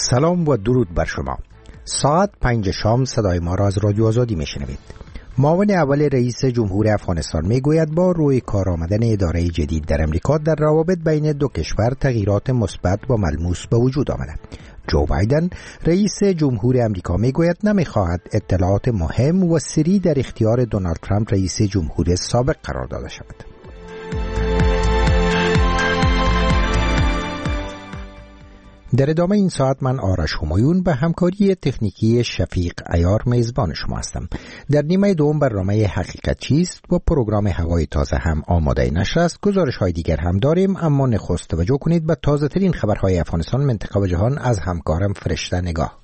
سلام و درود بر شما. ساعت 5 شام صدای ما را از رادیو آزادی میشنوید. معاون اول رئیس جمهور افغانستان میگوید با روی کار آمدن اداره جدید در امریکا در روابط بین دو کشور تغییرات مثبت و ملموس به وجود آمده. جو بایدن رئیس جمهور امریکا میگوید نمیخواهد اطلاعات مهم و سری در اختیار دونالد ترامپ رئیس جمهور سابق قرار داده شود. در ادامه این ساعت من آرش همایون به همکاری تکنیکی شفیق عیار میزبان شما هستم. در نیمه دوم برنامه حقیقت چیست و پروگرام هوای تازه هم آماده نشر است. گزارش های دیگر هم داریم، اما نخست توجه کنید به تازه ترین خبرهای افغانستان، منطقه و جهان از همکارم فرشته نگاه.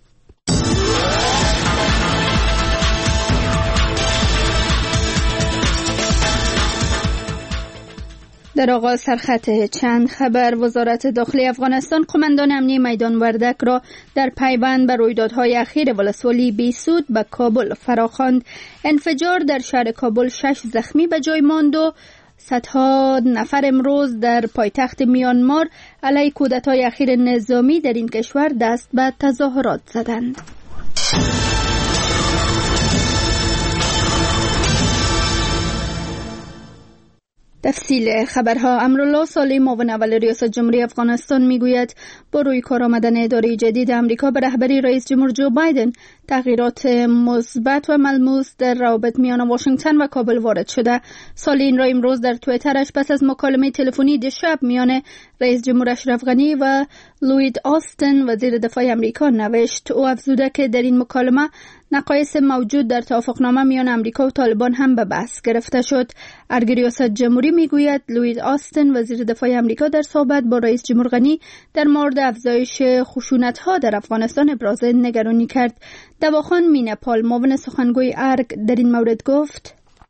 در آغاز سرخط چند خبر. وزارت داخلی افغانستان قماندان امنی میدان وردک را در پیوند به رویدادهای اخیر ولسوالی بیسود به کابل فراخواند. انفجار در شهر کابل 6 زخمی به جای ماند و صدها نفر امروز در پایتخت میانمار علیه کودتای اخیر نظامی در این کشور دست به تظاهرات زدند. تفصیل خبرها. امرالله صالح معاون اول ریاست جمهوری افغانستان میگوید با روی کار آمدن اداره جدید امریکا به رهبری رئیس جمهور جو بایدن تغییرات مثبت و ملموس در روابط میان واشنگتن و کابل وارد شده. صالح این را امروز در توییترش پس از مکالمه تلفنی دیشب میان رئیس جمهور اشرف غنی و لوید آستن وزیر دفاع امریکا نوشت. او افزوده که در این مکالمه نقایص موجود در توافقنامه میان امریکا و طالبان هم به بحث گرفته شد. ارگ ریاست جمهوری میگوید لوید آستن وزیر دفاع امریکا در صحبت با رئیس جمهور غنی در مورد افزایش خشونت‌ها در افغانستان ابراز نگرانی کرد. دواخان مینپال معاون سخنگوی ارگ در این مورد گفت: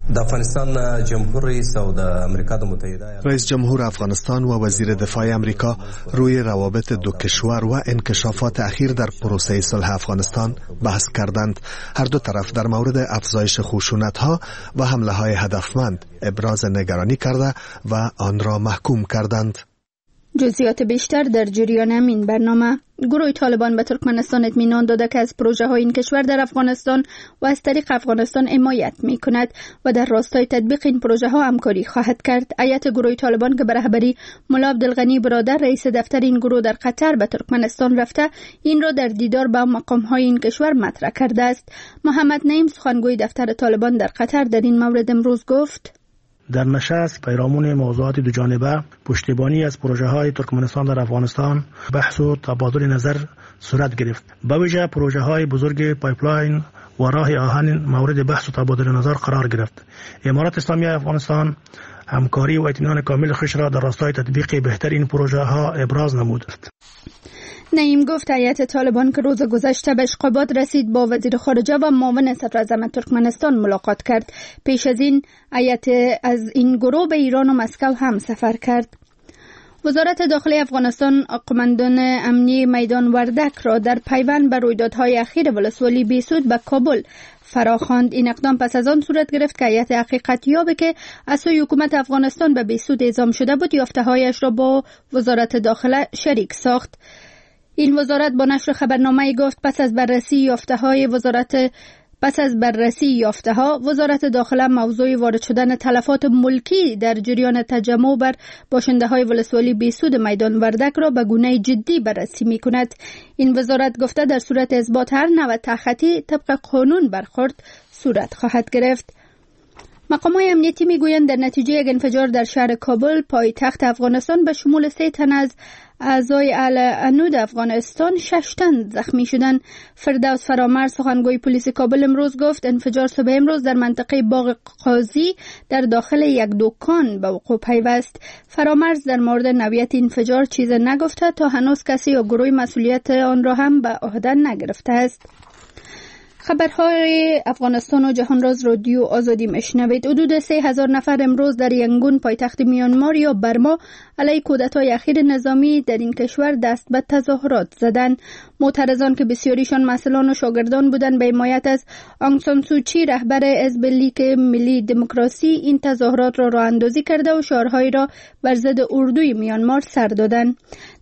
رئیس جمهور افغانستان و وزیر دفاع امریکا روی روابط دو کشور و انکشافات اخیر در پروسه صلح افغانستان بحث کردند. هر دو طرف در مورد افزایش خشونت‌ها و حمله‌های هدفمند ابراز نگرانی کرده و آن را محکوم کردند. جزئیات بیشتر در جریان این برنامه. گروه طالبان به ترکمنستان اطمینان داده که از پروژه های این کشور در افغانستان و از طریق افغانستان حمایت می کند و در راستای تطبیق این پروژه ها همکاری خواهد کرد. هیئت گروه طالبان که به رهبری ملا عبدالغنی برادر رئیس دفتر این گروه در قطر به ترکمنستان رفته، این را در دیدار با مقام های این کشور مطرح کرده است. محمد نعیم سخنگوی دفتر طالبان در قطر در این مورد امروز گفت: در نشست پیرامون موضوعات دو جانبه پشتیبانی از پروژه های ترکمنستان در افغانستان بحث و تبادل نظر صورت گرفت. به ویژه پروژه های بزرگ پایپلاین و راه آهن مورد بحث و تبادل نظر قرار گرفت. امارات اسلامی افغانستان همکاری و اطمینان کامل خویش را در راستای تطبیق بهتر این پروژه ها ابراز نمود. نعیم گفت هیئت طالبان که روز گذشته به اشقاباد رسید با وزیر خارجه و معاون صدراعظم ترکمنستان ملاقات کرد. پیش از این هیئت از این گروه به ایران و مسکو هم سفر کرد. وزارت داخلی افغانستان قماندان امنی میدان وردک را در پیوند به رویدادهای اخیر ولسوالی بیسود به کابل فراخواند. این اقدام پس از آن صورت گرفت که هیئت حقیقت یابه که از سوی حکومت افغانستان به بیسود اعزام شده بود یافته‌هایش را با وزارت داخله شریک ساخت. این وزارت با نشر خبرنامه گفت پس از بررسی یافته‌ها وزارت داخله موضوع وارد شدن تلفات ملکی در جریان تجمع بر باشنده‌های ولسوالی بیسود میدان وردک را به گونه جدی بررسی می‌کند. این وزارت گفته در صورت اثبات هر نوع تخطی طبق قانون برخورد صورت خواهد گرفت. مقام‌های امنیتی میگویند در نتیجه یک انفجار در شهر کابل پایتخت افغانستان به شمول 3 تن از اعضای اهل عنود افغانستان 6 تن زخمی شدند. فردوس فرامرز سخنگوی پلیس کابل امروز گفت انفجار صبح امروز در منطقه باغ قاضی در داخل یک دکان به وقوع پیوست. فرامرز در مورد نوعیت انفجار چیز نگفته تا هنوز کسی یا گروه مسئولیت آن را هم به عهده نگرفته است. خبرهای افغانستان و جهان راز رادیو آزادی میشنوید. حدود 3000 نفر امروز در ینگون پایتخت میانمار یا برما علیه کودتای اخیر نظامی در این کشور دست به تظاهرات زدند. معترضان که بسیاریشان مسئولان و شاگردان بودند به حمایت از آنگ سان سو چی رهبر حزب لیگ ملی دموکراسی این تظاهرات را راه اندازی کرده و شعارهایی را بر ضد اردوی میانمار سر دادند.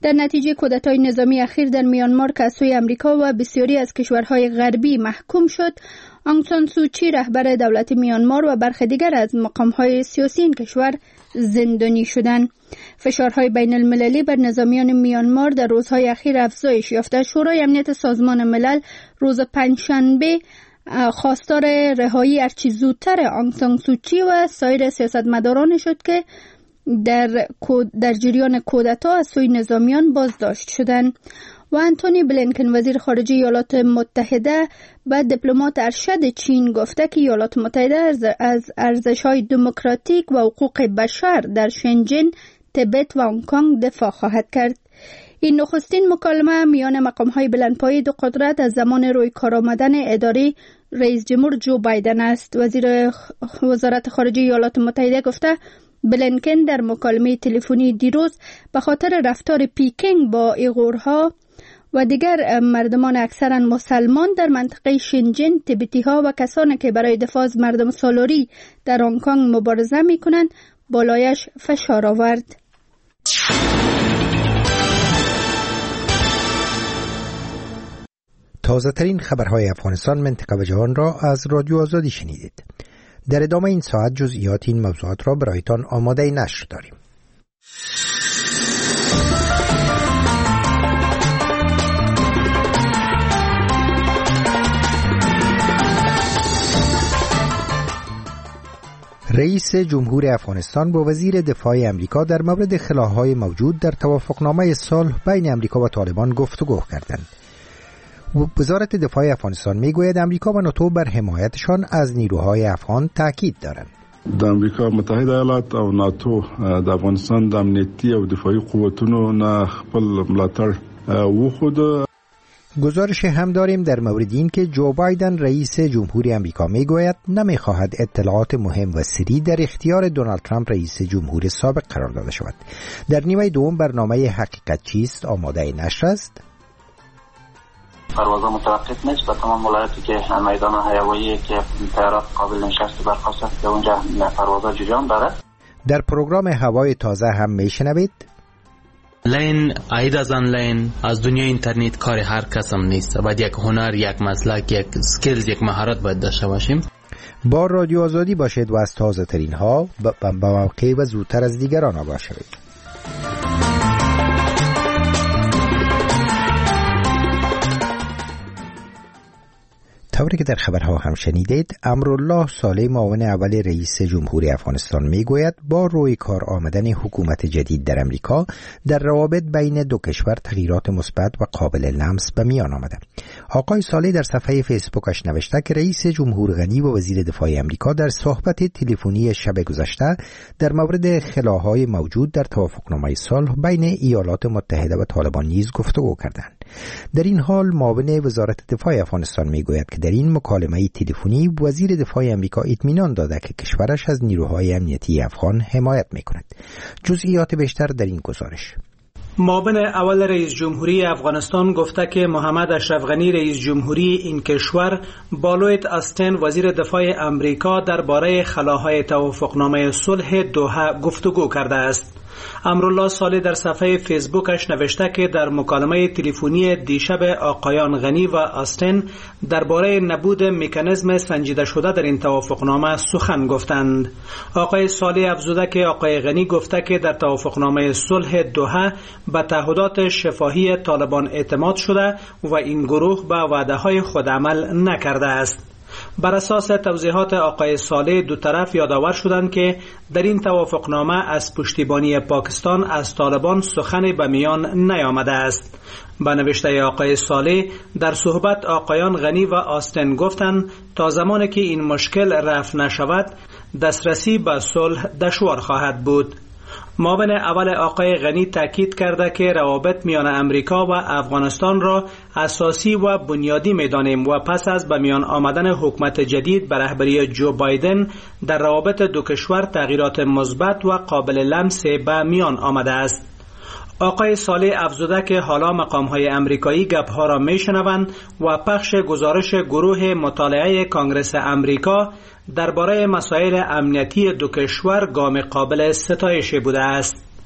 در نتیجه کودتای نظامی اخیر در میانمار که از سوی امریکا و بسیاری از کشورهای غربی محکوم شد، آنگ سان سوچی رهبر دولت میانمار و برخی دیگر از مقامهای سیاسی این کشور زندانی شدند. فشارهای بین المللی بر نظامیان میانمار در روزهای اخیر افزایش یافته. شورای امنیت سازمان ملل روز پنجشنبه خواستار رهایی هرچی زودتر آنگ سان سوچی و سایر سیاستمداران شد که در جریان کودتا از سوی نظامیان بازداشت شدند. و آنتونی بلینکن وزیر خارجه ایالات متحده و دیپلمات ارشد چین گفته که ایالات متحده از ارزش‌های دموکراتیک و حقوق بشر در شنجن، تبت و هنگ کنگ دفاع خواهد کرد. این نخستین مکالمه میان مقام‌های بلندپایه دو قدرت از زمان روی کار آمدن اداره رئیس جمهور جو بایدن است. وزارت خارجه ایالات متحده گفته بلینکن در مکالمه تلفنی دیروز به خاطر رفتار پیکینگ با ایغورها و دیگر مردمان اکثرا مسلمان در منطقه شنجن، تبتی ها و کسانی که برای دفاع از مردم سالاری در هنگ کنگ مبارزه می کنند بالایش فشار آورد. تازه ترین خبرهای افغانستان، منطقه و جهان را از رادیو آزادی شنیدید. در ادامه این ساعت جزئیات این موضوعات را برایتان آماده نشر داریم. رئیس جمهور افغانستان با وزیر دفاع امریکا در مورد خلاهای موجود در توافقنامه صلح بین امریکا و طالبان گفتگو کردند. وزارت دفاع افغانستان میگوید امریکا و ناتو بر حمایتشان از نیروهای افغان تاکید دارند. د امریکا متحده ایالات او ناتو د افغانستان د امنیتي او دفاعي قوتونو نه خپل ملاتړ وښود. گزارش هم داریم در مورد این که جو بایدن رئیس جمهوری امریکا میگوید نمیخواهد اطلاعات مهم و سری در اختیار دونالد ترامپ رئیس جمهور سابق قرار داده شود. در نیمه دوم برنامه حقیقت چیست آماده نشر است. پروازها متوقف نیست و تمام ولایتی که میدان هوایی که طیارات قابل نشست برخاست است که اونجا پروازها جریان داره. در پروگرام هوای تازه هم میشنوید. لین عید از آنلاین از دنیای اینترنت کار هر کس هم نیست. باید یک هنر، یک مسلک، یک سکیلز، یک مهارت باید داشته باشیم. با رادیو آزادی باشید و از تازه ترین ها با موقع و زودتر از دیگران آگاه شوید. طوری که در خبرها هم شنیدید، امرالله صالح معاون اول رئیس جمهوری افغانستان میگوید با روی کار آمدن حکومت جدید در امریکا در روابط بین دو کشور تغییرات مثبت و قابل لمس به میان آمده. آقای صالح در صفحه فیسبوکش نوشته که رئیس جمهور غنی و وزیر دفاع امریکا در صحبت تلفنی شب گذشته در مورد خلاهای موجود در توافقنامه صلح بین ایالات متحده و طالبان نیز گفتگو کردند. در این حال معاون وزارت دفاع افغانستان میگوید که در این مکالمه تلفنی وزیر دفاع امریکا اطمینان داده که کشورش از نیروهای امنیتی افغان حمایت میکند. جزئیات بیشتر در این گزارش. معاون اول رئیس جمهوری افغانستان گفته که محمد اشرف غنی رئیس جمهوری این کشور با لوید آستین وزیر دفاع امریکا درباره خلاهای توافقنامه صلح دوحه گفتگو کرده است. امرالله صالح در صفحه فیسبوکش نوشته که در مکالمه تلفنی دیشب آقایان غنی و آستین درباره نبود مکانیزم سنجیده شده در این توافقنامه سخن گفتند. آقای صالح افزوده که آقای غنی گفته که در توافقنامه صلح دوحه به تعهدات شفاهی طالبان اعتماد شده و این گروه به وعده‌های خود عمل نکرده است. بر اساس توضیحات آقای صالح دو طرف یادآور شدند که در این توافقنامه از پشتیبانی پاکستان از طالبان سخنی به میان نیامده است. با نوشته آقای صالح در صحبت آقایان غنی و آستین گفتند تا زمانی که این مشکل رفع نشود دسترسی به صلح دشوار خواهد بود. معاون اول آقای غنی تاکید کرده که روابط میان امریکا و افغانستان را اساسی و بنیادی می‌دانیم و پس از به میان آمدن حکومت جدید به رهبری جو بایدن در روابط دو کشور تغییرات مثبت و قابل لمس به میان آمده است. آقای صالح افزوده که حالا مقام‌های امریکایی گپ‌ها را می‌شنوند و پخش گزارش گروه مطالعه کانگرس امریکا درباره مسائل امنیتی دو کشور گام قابل ستایش بوده است.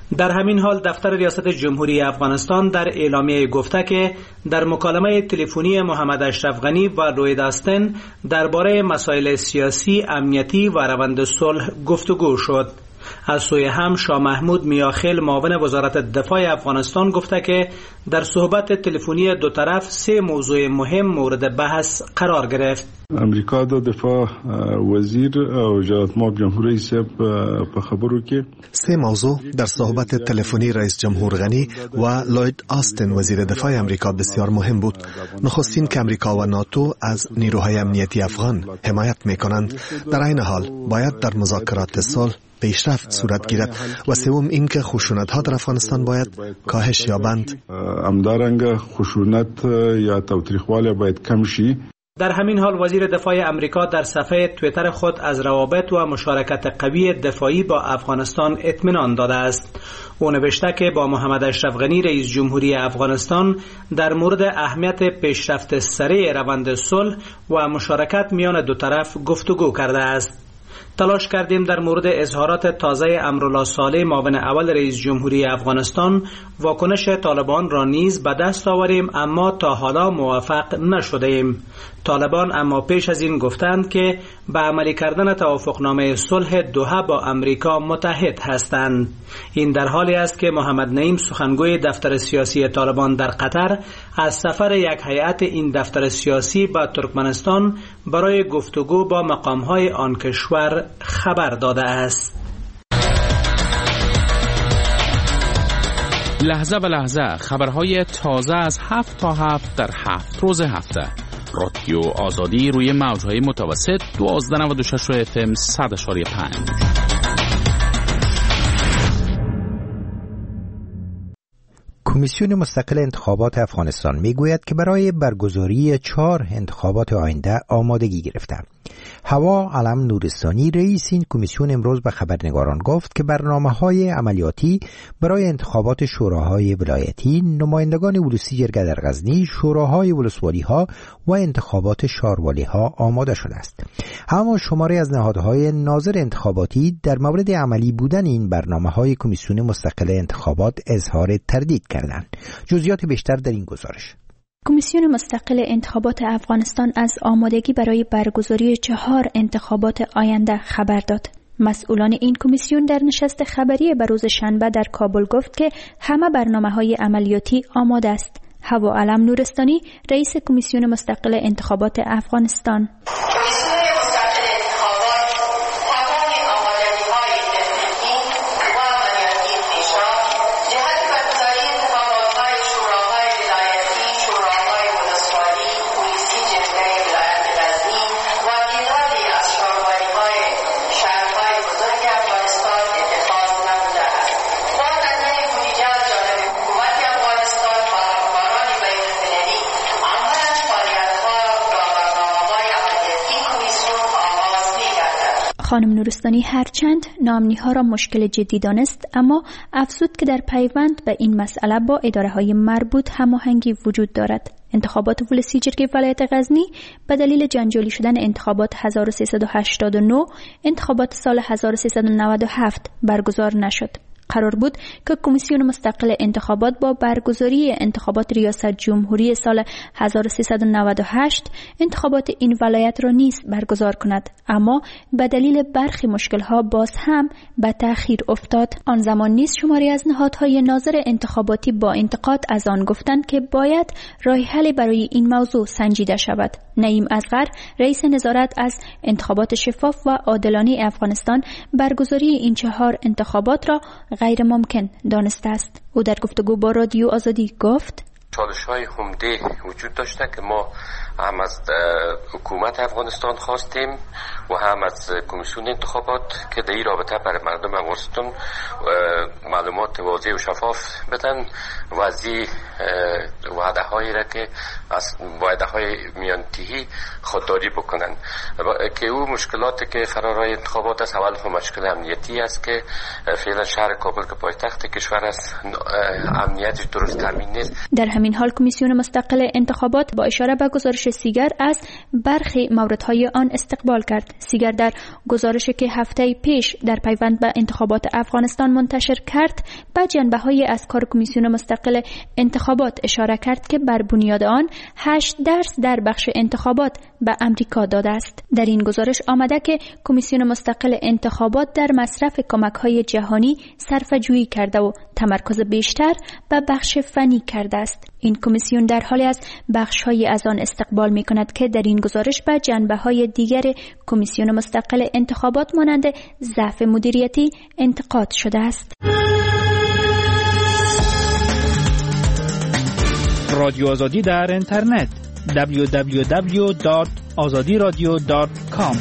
در همین حال دفتر ریاست جمهوری افغانستان در اعلامیه گفته که در مکالمه تلفنی محمد اشرف غنی و لوید آستن درباره مسائل سیاسی، امنیتی و روند صلح گفتگو شد. از سوی هم شاه محمود میاخیل معاون وزارت دفاع افغانستان گفته که در صحبت تلفنی دو طرف 3 موضوع مهم مورد بحث قرار گرفت. امریکا د دفاع وزیر او جلالت مآب جمهور رئیس په خبرو کې 3 موضوع در صحبت تلفنی رئیس جمهور غنی و لوید آستن وزیر دفاع امریکا بسیار مهم بود. نخستین که امریکا و ناتو از نیروهای امنیتی افغان حمایت میکنند، در این حال باید در مذاکرات صلح پیشرفت صورت گیرد و سوم این که خشونت‌ها در افغانستان باید کاهش یابند. همدارنگه خشونت یا تاوتریخوالی باید کم شي. در همین حال وزیر دفاع امریکا در صفحه توییتر خود از روابط و مشارکت قوی دفاعی با افغانستان اطمینان داده است. او نوشته که با محمد اشرف غنی رئیس جمهوری افغانستان در مورد اهمیت پیشرفت سریع روند صلح و مشارکت میان دو طرف گفتگو کرده است. تلاش کردیم در مورد اظهارات تازه امرالله صالح معاون اول رئیس جمهوری افغانستان واکنش طالبان را نیز به دست آوریم، اما تا حالا موفق نشده ایم. طالبان اما پیش از این گفتند که به عملی کردن توافقنامه صلح دوحه با امریکا متحد هستند. این در حالی است که محمد نعیم سخنگوی دفتر سیاسی طالبان در قطر از سفر یک هیئت این دفتر سیاسی به ترکمنستان برای گفتگو با مقام‌های آن کشور خبر داده است. لحظه به لحظه خبرهای تازه از 7 تا 7 در 7 روز هفته. رادیو آزادی روی موجهای متوسط 1296 FM 100.5. کمیسیون مستقل انتخابات افغانستان میگوید که برای برگزاری 4 انتخابات آینده آمادگی گرفته. هوا علم نورستانی رئیس این کمیسیون امروز به خبرنگاران گفت که برنامه‌های عملیاتی برای انتخابات شوراهای ولایتی، نمایندگان ولسی جرگه در غزنی، شوراهای ولسوالی‌ها و انتخابات شاروالی‌ها آماده شده است. اما شماری از نهادهای ناظر انتخاباتی در مورد عملی بودن این برنامه‌های کمیسیون مستقل انتخابات اظهار تردید کردند. جزئیات بیشتر در این گزارش. کمیسیون مستقل انتخابات افغانستان از آمادگی برای برگزاری 4 انتخابات آینده خبر داد. مسئولان این کمیسیون در نشست خبری به روز شنبه در کابل گفت که همه برنامه‌های عملیاتی آماده است. هوا علم نورستانی رئیس کمیسیون مستقل انتخابات افغانستان: خانم نورستانی هرچند ناامنی‌ها را مشکل جدی دانست، اما افزود که در پیوند به این مسئله با اداره‌های مربوط هماهنگی وجود دارد. انتخابات ولسی جرگه ولایت غزنی به دلیل جنجالی شدن انتخابات 1389 انتخابات سال 1397 برگزار نشد. قرار بود که کمیسیون مستقل انتخابات با برگزاری انتخابات ریاست جمهوری سال 1398 انتخابات این ولایت را نیز برگزار کند، اما به دلیل برخی مشکل‌ها باز هم به تأخیر افتاد. آن زمان نیز شماری از نهادهای ناظر انتخاباتی با انتقاد از آن گفتند که باید راه حلی برای این موضوع سنجیده شود. نعیم اصغر رئیس نظارت از انتخابات شفاف و عادلانه افغانستان برگزاری این 4 انتخابات را غیر ممکن دانسته است. او در گفتگو با رادیو آزادی گفت: چالش‌های عمده وجود داشته که ما هم از حکومت افغانستان خواستیم و هم از کمیسیون انتخابات که در این رابطه برای مردم افغانستان معلومات واضح و شفاف بدن و از این وعده‌هایی را که از وعده‌های میانتهی خودداری بکنن که او مشکلاتی که قرارهای انتخابات است. اول هم مشکل امنیتی است که فعلا شهر کابل که پایتخت کشور است امنیتش درست تامین نیست. در همین حال کمیسیون مستقل انتخابات با اشاره به گزارش گزارش سیگر از برخی موردهای آن استقبال کرد. سیگر در گزارشی که هفته پیش در پیوند به انتخابات افغانستان منتشر کرد به جنبه‌های از کار کمیسیون مستقل انتخابات اشاره کرد که بر بنیاد آن 8% در بخش انتخابات به امریکا داده است. در این گزارش آمده که کمیسیون مستقل انتخابات در مصرف کمک‌های جهانی صرفه‌جویی کرده و تمرکز بیشتر به بخش فنی کرده است. این کمیسیون در حالی از بخش‌های از آن استقبال می‌کند که در این گزارش به جنبه‌های دیگر کمیسیون مستقل انتخابات مانند ضعف مدیریتی انتقاد شده است. رادیو آزادی در اینترنت www.azadiradio.com.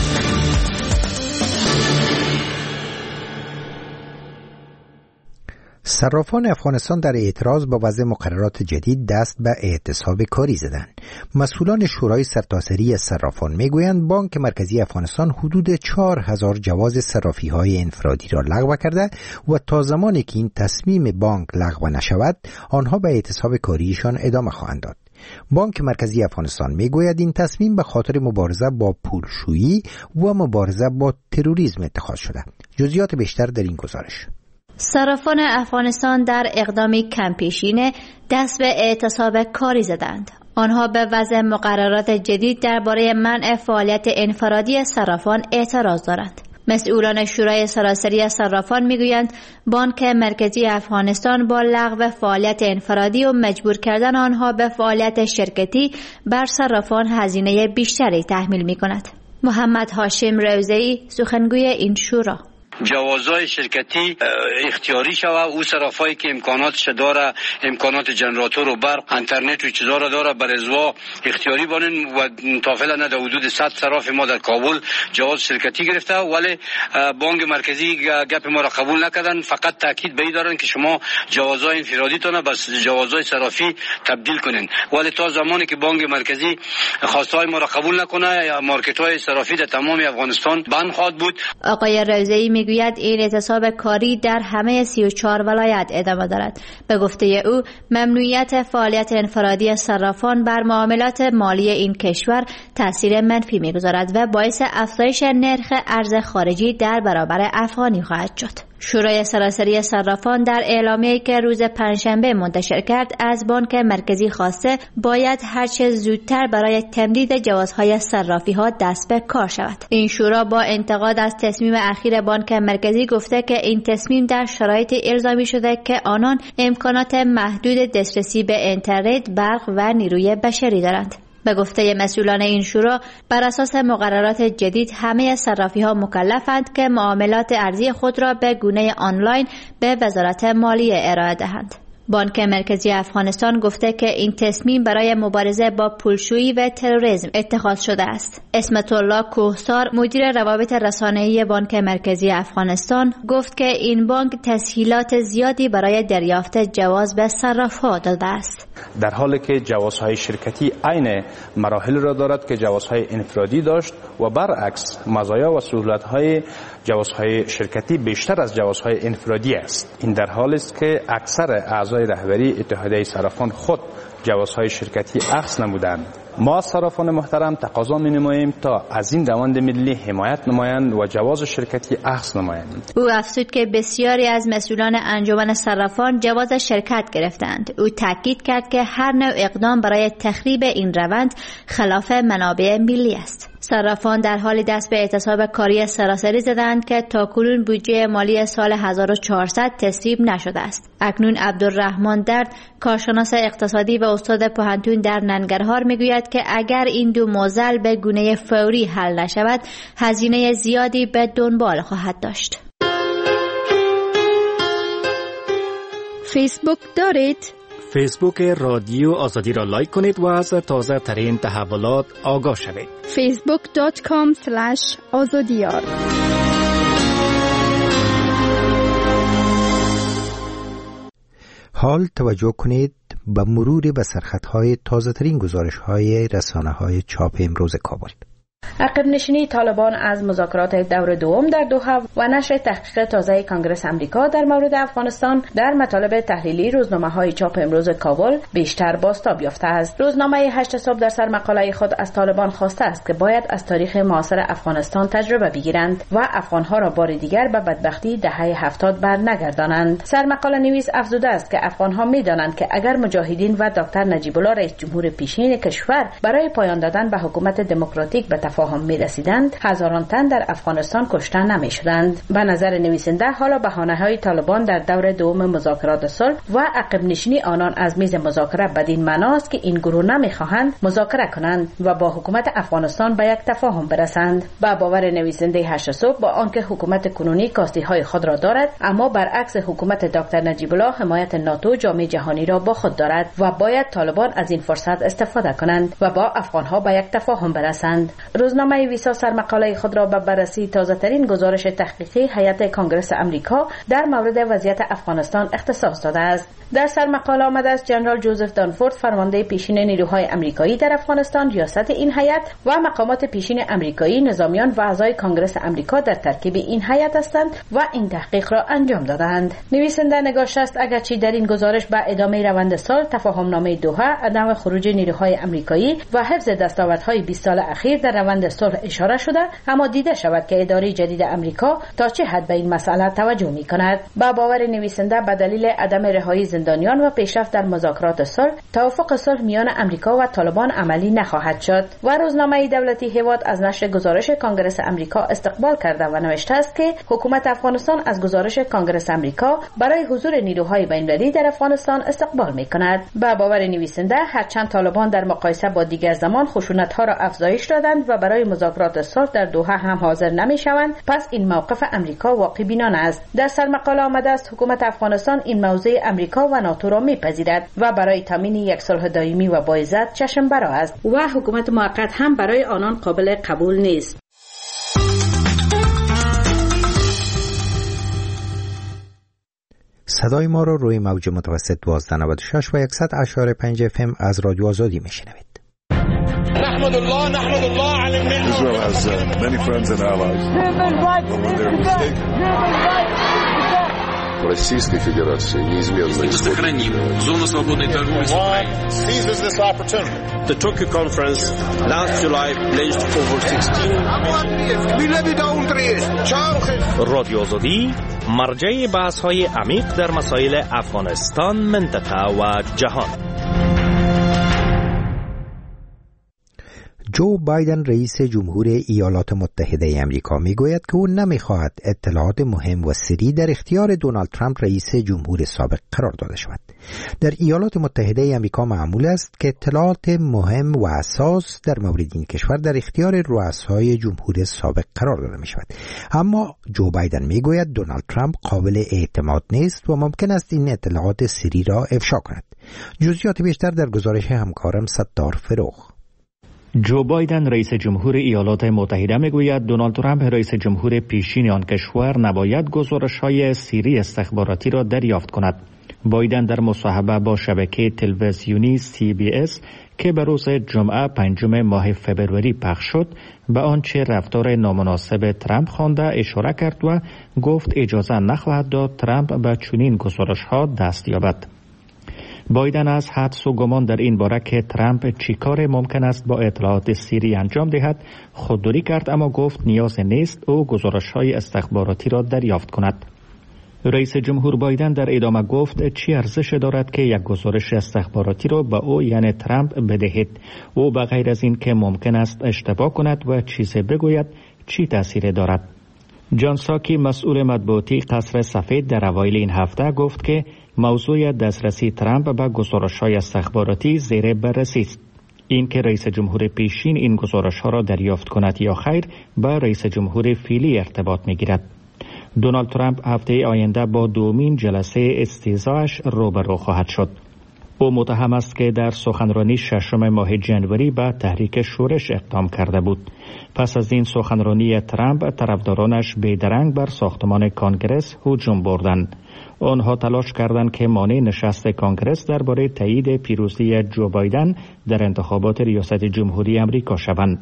صرافان افغانستان در اعتراض با وضع مقررات جدید دست به اعتصاب کاری زدند. مسئولان شورای سرتاسری صرافان میگویند بانک مرکزی افغانستان حدود 4000 جواز صرافی‌های انفرادی را لغو کرده و تا زمانی که این تصمیم بانک لغو نشود آنها به اعتصاب کاریشان ادامه خواهند داد. بانک مرکزی افغانستان میگوید این تصمیم به خاطر مبارزه با پولشویی و مبارزه با تروریسم اتخاذ شده. جزئیات بیشتر در این گزارش. صرافان افغانستان در اقدامی کمپیشینه دست به اعتصاب کاری زدند. آنها به وضع مقررات جدید درباره منع فعالیت انفرادی صرافان اعتراض دارند. مسئولان شورای سراسری صرافان میگویند بانک مرکزی افغانستان با لغو فعالیت انفرادی و مجبور کردن آنها به فعالیت شرکتی بر صرافان هزینه بیشتری تحمیل میکند. محمد هاشم روزه‌ای سخنگوی این شورا: جوازهای شرکتی اختیاری شود. او صرافایی که امکاناتش داره، امکانات جنراتور و برق، اینترنت و چیزا را داره، بر ازوا اختیاری بانن و تا فعلا در حدود 100 صراف ما در کابل جواز شرکتی گرفته، ولی بانک مرکزی گپ ما را قبول نکردن. فقط تاکید به این دارن که شما جوازهای انفرادی تونه بس جوازهای صرافی تبدیل کنین، ولی تا زمانی که بانک مرکزی خواستهای ما را قبول نکنه مارکت‌های صرافی در تمام افغانستان بند خواهد بود. آقای روزه‌ای میگوید این اعتصاب کاری در همه 34 ولایت ادامه دارد. به گفته او ممنوعیت فعالیت انفرادی صرافان بر معاملات مالی این کشور تاثیر منفی میگذارد و باعث افزایش نرخ ارز خارجی در برابر افغانی خواهد شد. شورای سراسری صرافان در اعلامیه‌ای که روز پنجشنبه منتشر کرد از بانک مرکزی خواسته باید هرچه زودتر برای تمدید جوازهای صرافی‌ها دست به کار شود. این شورا با انتقاد از تصمیم اخیر بانک مرکزی گفته که این تصمیم در شرایط الزامی شده که آنان امکانات محدود دسترسی به اینترنت، برق و نیروی بشری دارند. به گفته مسئولان این شورا بر اساس مقررات جدید همه صرافی‌ها مکلفند که معاملات ارزی خود را به گونه آنلاین به وزارت مالیه ارائه دهند. بانک مرکزی افغانستان گفته که این تصمیم برای مبارزه با پولشویی و تروریسم اتخاذ شده است. اسمت الله کوهسار مدیر روابط رسانه‌ای بانک مرکزی افغانستان گفت که این بانک تسهیلات زیادی برای دریافت جواز به صراف‌ها داده است. در حالی که جوازهای شرکتی عین مراحل را دارد که جوازهای انفرادی داشت و برعکس مزایا و سهولت‌های جوازهای شرکتی بیشتر از جوازهای انفرادی است. این در حالی است که اکثر اعضای رهبری اتحادیه صرافان خود جوازهای شرکتی اخذ نمودند. ما صرافان محترم تقاضا می‌نماییم تا از این روند ملی حمایت نمایند و جواز شرکتی اخذ نمایند. او افزود که بسیاری از مسئولان انجمن صرافان جواز شرکت گرفتند. او تاکید کرد که هر نوع اقدام برای تخریب این روند خلاف منابع ملی است. صرافان در حال دست به اعتصاب کاری سراسری زدند که تاکنون بودجه مالی سال 1400 تصویب نشده است. اکنون عبدالرحمن درد کارشناس اقتصادی و استاد پوهنتون در ننگرهار میگوید که اگر این دو معضل به گونه فوری حل نشود هزینه زیادی به دنبال خواهد داشت. فیسبوک دارید؟ فیسبوک رادیو آزادی را لایک کنید و از تازه ترین تحولات آگاه شوید. facebook.com/azadiyar. حال توجه کنید به مرور به سرخطهای تازه ترین گزارش های رسانه های چاپ امروز کابل. عقب نشینی طالبان از مذاکرات دور دوم در دوحه و نشر تحقیق تازه کانگرس امریکا در مورد افغانستان در مطالب تحلیلی روزنامه‌های چاپ امروز کابل بیشتر بازتاب یافته است. روزنامه 8 صبح در سرمقاله خود از طالبان خواسته است که باید از تاریخ معاصر افغانستان تجربه بگیرند و افغانها را بار دیگر به بدبختی دهه 70 برنگردانند. سرمقاله نویس افزوده است که افغانها می‌دانند که اگر مجاهدین و دکتر نجیب الله رئیس جمهور پیشین کشور برای پایان دادن به حکومت دموکراتیک به تفاهم می‌رسیدند، هزاران تن در افغانستان کشته نمی‌شدند. به نظر نویسنده حالا بهانه‌های طالبان در دور دوم مذاکرات صلح و عقب نشینی آنان از میز مذاکره بدین معناست که این گروه نمی‌خواهند مذاکره کنند و با حکومت افغانستان به یک تفاهم برسند. با باور نویسنده 8 صبح با آنکه حکومت کنونی کاستی‌های خود را دارد، اما برعکس حکومت دکتر نجیب الله حمایت ناتو جامعه جهانی را با خود دارد و باید طالبان از این فرصت استفاده کنند و با افغان‌ها به یک تفاهم برسند. روزنامه ویسا سرمقاله خود را به بررسی تازه‌ترین گزارش تحقیقی هیئت کانگرس امریکا در مورد وضعیت افغانستان اختصاص داده است. در سرمقاله آمده است جنرال جوزف دانفورد، فرمانده پیشین نیروهای امریکایی در افغانستان، ریاست این هیئت و مقامات پیشین امریکایی، نظامیان و اعضای کانگرس امریکا در ترکیب این هیئت هستند و این تحقیق را انجام دادند. نویسنده نگاشته است اگرچه در این گزارش به ادامه روند صلح، تفاهم‌نامه دوحه، عدم خروج نیروهای امریکایی و حفظ دستاوردهای 20 سال اخیر در روند صلح اشاره شده، اما دیده شود که اداره جدید امریکا تا چه حد به این مسئله توجه می‌کند. با باور نویسنده به دلیل عدم رهایی زندانیان و پیشرفت در مذاکرات صلح، توافق صلح میان امریکا و طالبان عملی نخواهد شد. و روزنامه دولتی هیواد از نشر گزارش کانگرس امریکا استقبال کرده و نوشته است که حکومت افغانستان از گزارش کانگرس امریکا برای حضور نیروهای بین‌المللی در افغانستان استقبال می‌کند. با باور نویسنده هرچند طالبان در مقایسه با دیگر زمان خشونت‌ها را افزایش دادند و برای مذاکرات صلح در دوحه هم حاضر نمی‌شوند، پس این موقف امریکا واقع بینانه است. در سرمقاله آمده است حکومت افغانستان این موضع امریکا و ناتو را می‌پذیرد و برای تامین یک صلح دائمی و باعزت چشم برا است و حکومت موقت هم برای آنان قابل قبول نیست. صدای ما را روی موج متوسط 1296 و 100.5 FM از رادیو آزادی میشنوید. نحمد الله على النعمة. Israel has many friends and allies. Российской Федерации неизменно сохраним зону свободной торговли с Украиной. Seizes this opportunity. The Tokyo conference last July pledged over 16 رادیو آزادی مرجع بحث‌های عمیق در مسائل افغانستان، منطقه و جهان. جو بایدن رئیس جمهور ایالات متحده آمریکا میگوید که او نمیخواهد اطلاعات مهم و سری در اختیار دونالد ترامپ رئیس جمهور سابق قرار داده شود. در ایالات متحده آمریکا معمول است که اطلاعات مهم و اساس در مورد این کشور در اختیار رؤسای جمهور سابق قرار داده می شود. اما جو بایدن میگوید دونالد ترامپ قابل اعتماد نیست و ممکن است این اطلاعات سری را افشا کند. جزئیات بیشتر در گزارش همکارم ستار فروغ. جو بایدن رئیس جمهور ایالات متحده میگوید دونالد ترامپ رئیس جمهور پیشین آن کشور نباید گزارش‌های سری استخباراتی را دریافت کند. بایدن در مصاحبه با شبکه تلویزیونی CBS که به روز جمعه 5 ماه فبروری پخش شد به آنچه رفتار نامناسب ترامپ خوانده اشاره کرد و گفت اجازه نخواهد داد ترامپ به چنین گزارش‌ها دست یابد. بایدن از حدس و گمان در این باره که ترامپ چیکار ممکن است با اطلاعات سری انجام دهد خودداری کرد، اما گفت نیاز نیست او گزارش‌های استخباراتی را دریافت کند. رئیس جمهور بایدن در ادامه گفت چی ارزش دارد که یک گزارش استخباراتی را به او یعنی ترامپ بدهید؟ او به غیر از این که ممکن است اشتباه کند و چیزی بگوید چی تأثیر دارد؟ جان ساکی مسئول مطبوعاتی قصر سفید در اوایل این هفته گفت که موضوع دسترسی ترامپ به گزارش‌های استخباراتی زیر بررسی است. این که رئیس جمهور پیشین این گزارش‌ها را دریافت کند یا خیر با رئیس جمهور فعلی ارتباط می‌گیرد. دونالد ترامپ هفته آینده با دومین جلسه استیضاحش روبرو خواهد شد. او متهم است که در سخنرانی 6 ماه ژانویه به تحریک شورش اقدام کرده بود. پس از این سخنرانی ترامپ طرفدارانش بیدرنگ بر ساختمان کانگرس هجوم بردند. آنها تلاش کردند که مانع نشست کانگرس درباره تایید پیروزی جو بایدن در انتخابات ریاست جمهوری آمریکا شوند.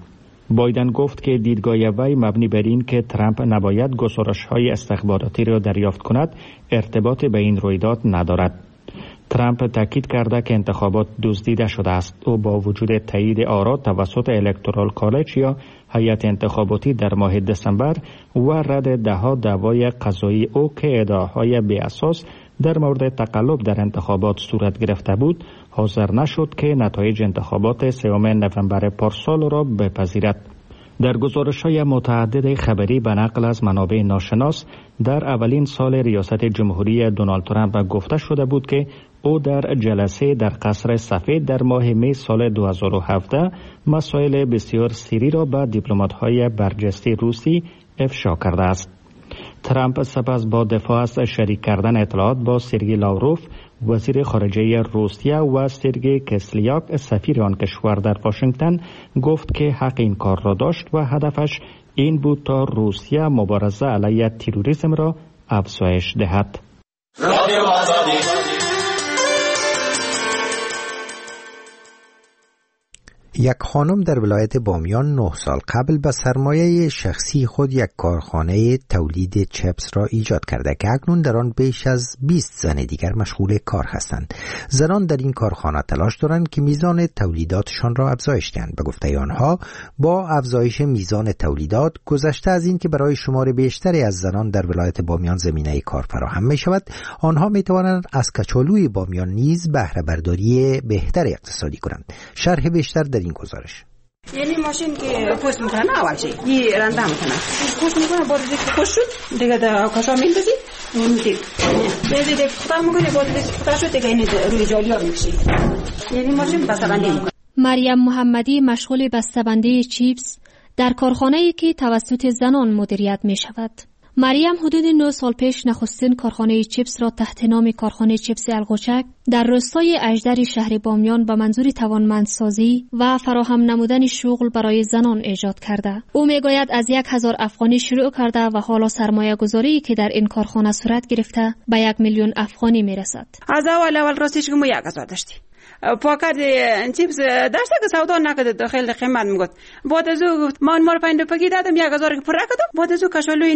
بایدن گفت که دیدگاه وی مبنی بر این که ترامپ نباید گزارش‌های استخباراتی را دریافت کند ارتباط به این رویداد ندارد. ترامپ تاکید کرده که انتخابات دزدیده شده است. او با وجود تایید آرا توسط الکترال کالج یا هیئت انتخاباتی در ماه دسامبر و رد دهها دعوای قضایی او که ادعاهای بی اساس در مورد تقلب در انتخابات صورت گرفته بود، حاضر نشد که نتایج انتخابات 3 نوامبر پارسال را بپذیرد. در گزارش‌های متعدد خبری به نقل از منابع ناشناس در اولین سال ریاست جمهوری دونالد ترامپ گفته شده بود که او در جلسه در قصر سفید در ماه می سال 2017 مسائل بسیار سری را به دیپلمات‌های برجسته روسی افشا کرده است. ترامپ سپس با دفاع از شریک کردن اطلاعات با سرگئی لاوروف وزیر خارجه روسیه و سرگئی کسلیاک سفیر آن کشور در واشنگتن گفت که حق این کار را داشت و هدفش این بود تا روسیه مبارزه علیه تروریسم را افزایش دهد. یک خانم در ولایت بامیان 9 سال قبل به سرمایه شخصی خود یک کارخانه تولید چپس را ایجاد کرده که اکنون در آن بیش از 20 زن دیگر مشغول کار هستند. زنان در این کارخانه تلاش دارند که میزان تولیداتشان را افزایش دهند. به گفته آنها با افزایش میزان تولیدات گذشته از این که برای شمار بیشتری از زنان در ولایت بامیان زمینه کار فراهم می شود، آنها می توانند از کچالوی بامیان نیز بهره برداری بهتر اقتصادی کنند. شرح بیشتر در این گزارش. یعنی ماشین که پوست میکنه اول چی یه رنده میکنه پوست میکنه بعد دیگه خوش شد دیگه در کاسا میندازی اون دیگه خطا میکنه بعد دیگه خطا شد دیگه این روی جالیا میکشی. یعنی ماشین بسته‌بندی میکنه. مریم محمدی مشغول بسته‌بندی چیپس در کارخانه‌ای که توسط زنان مدیریت میشود. مریم حدود 9 سال پیش نخستین کارخانه چیپس را تحت نام کارخانه چیپس القوچک در روستای اژدر شهر بامیان به منظور توانمندسازی و فراهم نمودن شغل برای زنان ایجاد کرده. او میگوید از 1000 افغانی شروع کرده و حالا سرمایه گذاری که در این کارخانه صورت گرفته به 1 میلیون افغانی میرسد. از اول راستش که ما 1000 داشتیم. پاکت چیپس داشته که سودا نکرده خیلی قیمت میگفت. بعد از او گفت من مار 5 روپیه دادم 1000 که پر کردم. بعد از او کشالوی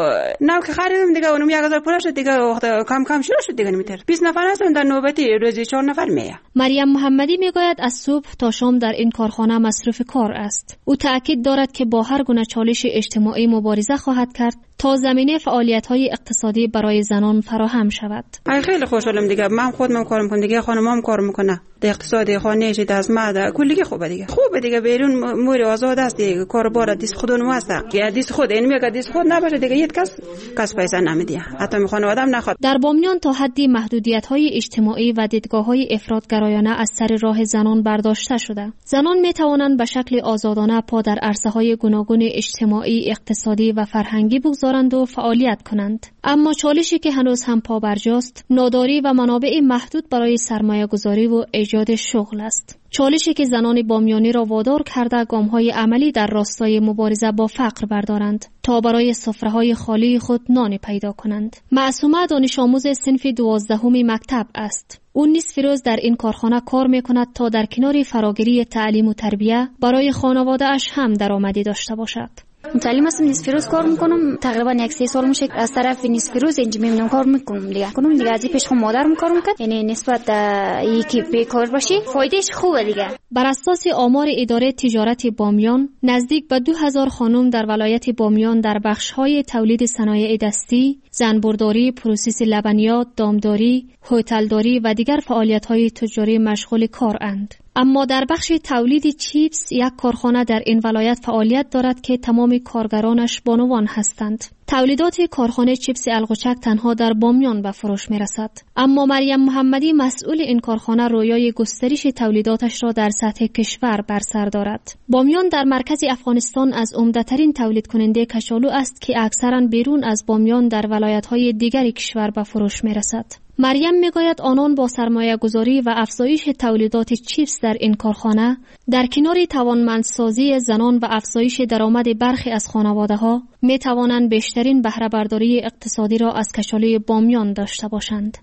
نو که خریدم دیگه اونم 1000 پر شد دیگه وقت کم کم شروع شد دیگه نمیتر 20 نفر هستن در نوبتی روزی 4 نفر میه. مریم محمدی میگوید از صبح تا شام در این کارخانه مصروف کار است. او تاکید دارد که با هر گونه چالش اجتماعی مبارزه خواهد کرد تا زمینه فعالیت‌های اقتصادی برای زنان فراهم شود. خیلی خوشحالم دیگه من خودم کار میکنم دیگه خانمام کار میکنه. در اقتصادی خانه چه دست مرد کلی خوبه دیگه بیرون مور آزاد است دیگه کاربار دیس خودمون واسه یا دیس خود این میگه دیس خود نباشه دیگه یک کس پیسه نمیده حتی میخواد آدم نخواد. در بامیان تا حدی محدودیت‌های اجتماعی و دیدگاه‌های افراط‌گرایانه از سر راه زنان برداشته شده. زنان میتوانند به شکل آزادانه پا در عرصه‌های گوناگون اجتماعی، اقتصادی و فرهنگی بگذارند و فعالیت کنند. اما چالشی که هنوز هم پابرجاست، ناداری و منابع محدود برای سرمایه‌گذاری و ایجاد شغل است. چالشی که زنان بامیانی را وادار کرده گام‌های عملی در راستای مبارزه با فقر بردارند تا برای سفره‌های خالی خود نان پیدا کنند. معصومه دانش آموز صنف 12 مکتب است. او نصف روز در این کارخانه کار می‌کند تا در کنار فراگیری تعلیم و تربیت برای خانواده‌اش هم درآمدی داشته باشد. متعلم هستم نصف روز کار میکنم تقریبا 1-3 سال میشه از طرف نصف روز اینجا میمونم کار میکنم دیگه از این پیش خود مادرم کار میکنم یعنی نسبت یکی بیکار باشی فایدهش خوبه دیگه. بر اساس آمار اداره تجارت بامیان نزدیک به 2000 خانم در ولایت بامیان در بخش‌های تولید صنایع دستی، زنبورداری، پروسس لبنیات، دامداری، هتلداری و دیگر فعالیت‌های تجاری مشغول کارند. اما در بخش تولید چیپس یک کارخانه در این ولایت فعالیت دارد که تمام کارگرانش بانوان هستند. تولیدات کارخانه چیپس القوچک تنها در بامیان به فروش میرسد. اما مریم محمدی مسئول این کارخانه رویای گسترش تولیداتش را در سطح کشور بر سر دارد. بامیان در مرکز افغانستان از عمده‌ترین تولید کننده کچالو است که اکثرا بیرون از بامیان در ولایت‌های دیگر کشور به فروش میرسد. مریم میگوید آنان با سرمایه گذاری و افزایش تولیدات چیپس در این کارخانه در کنار توانمندسازی زنان و افزایش درآمد برخی از خانواده‌ها می توانند بیشترین بهره برداری اقتصادی را از کچالوی بامیان داشته باشند.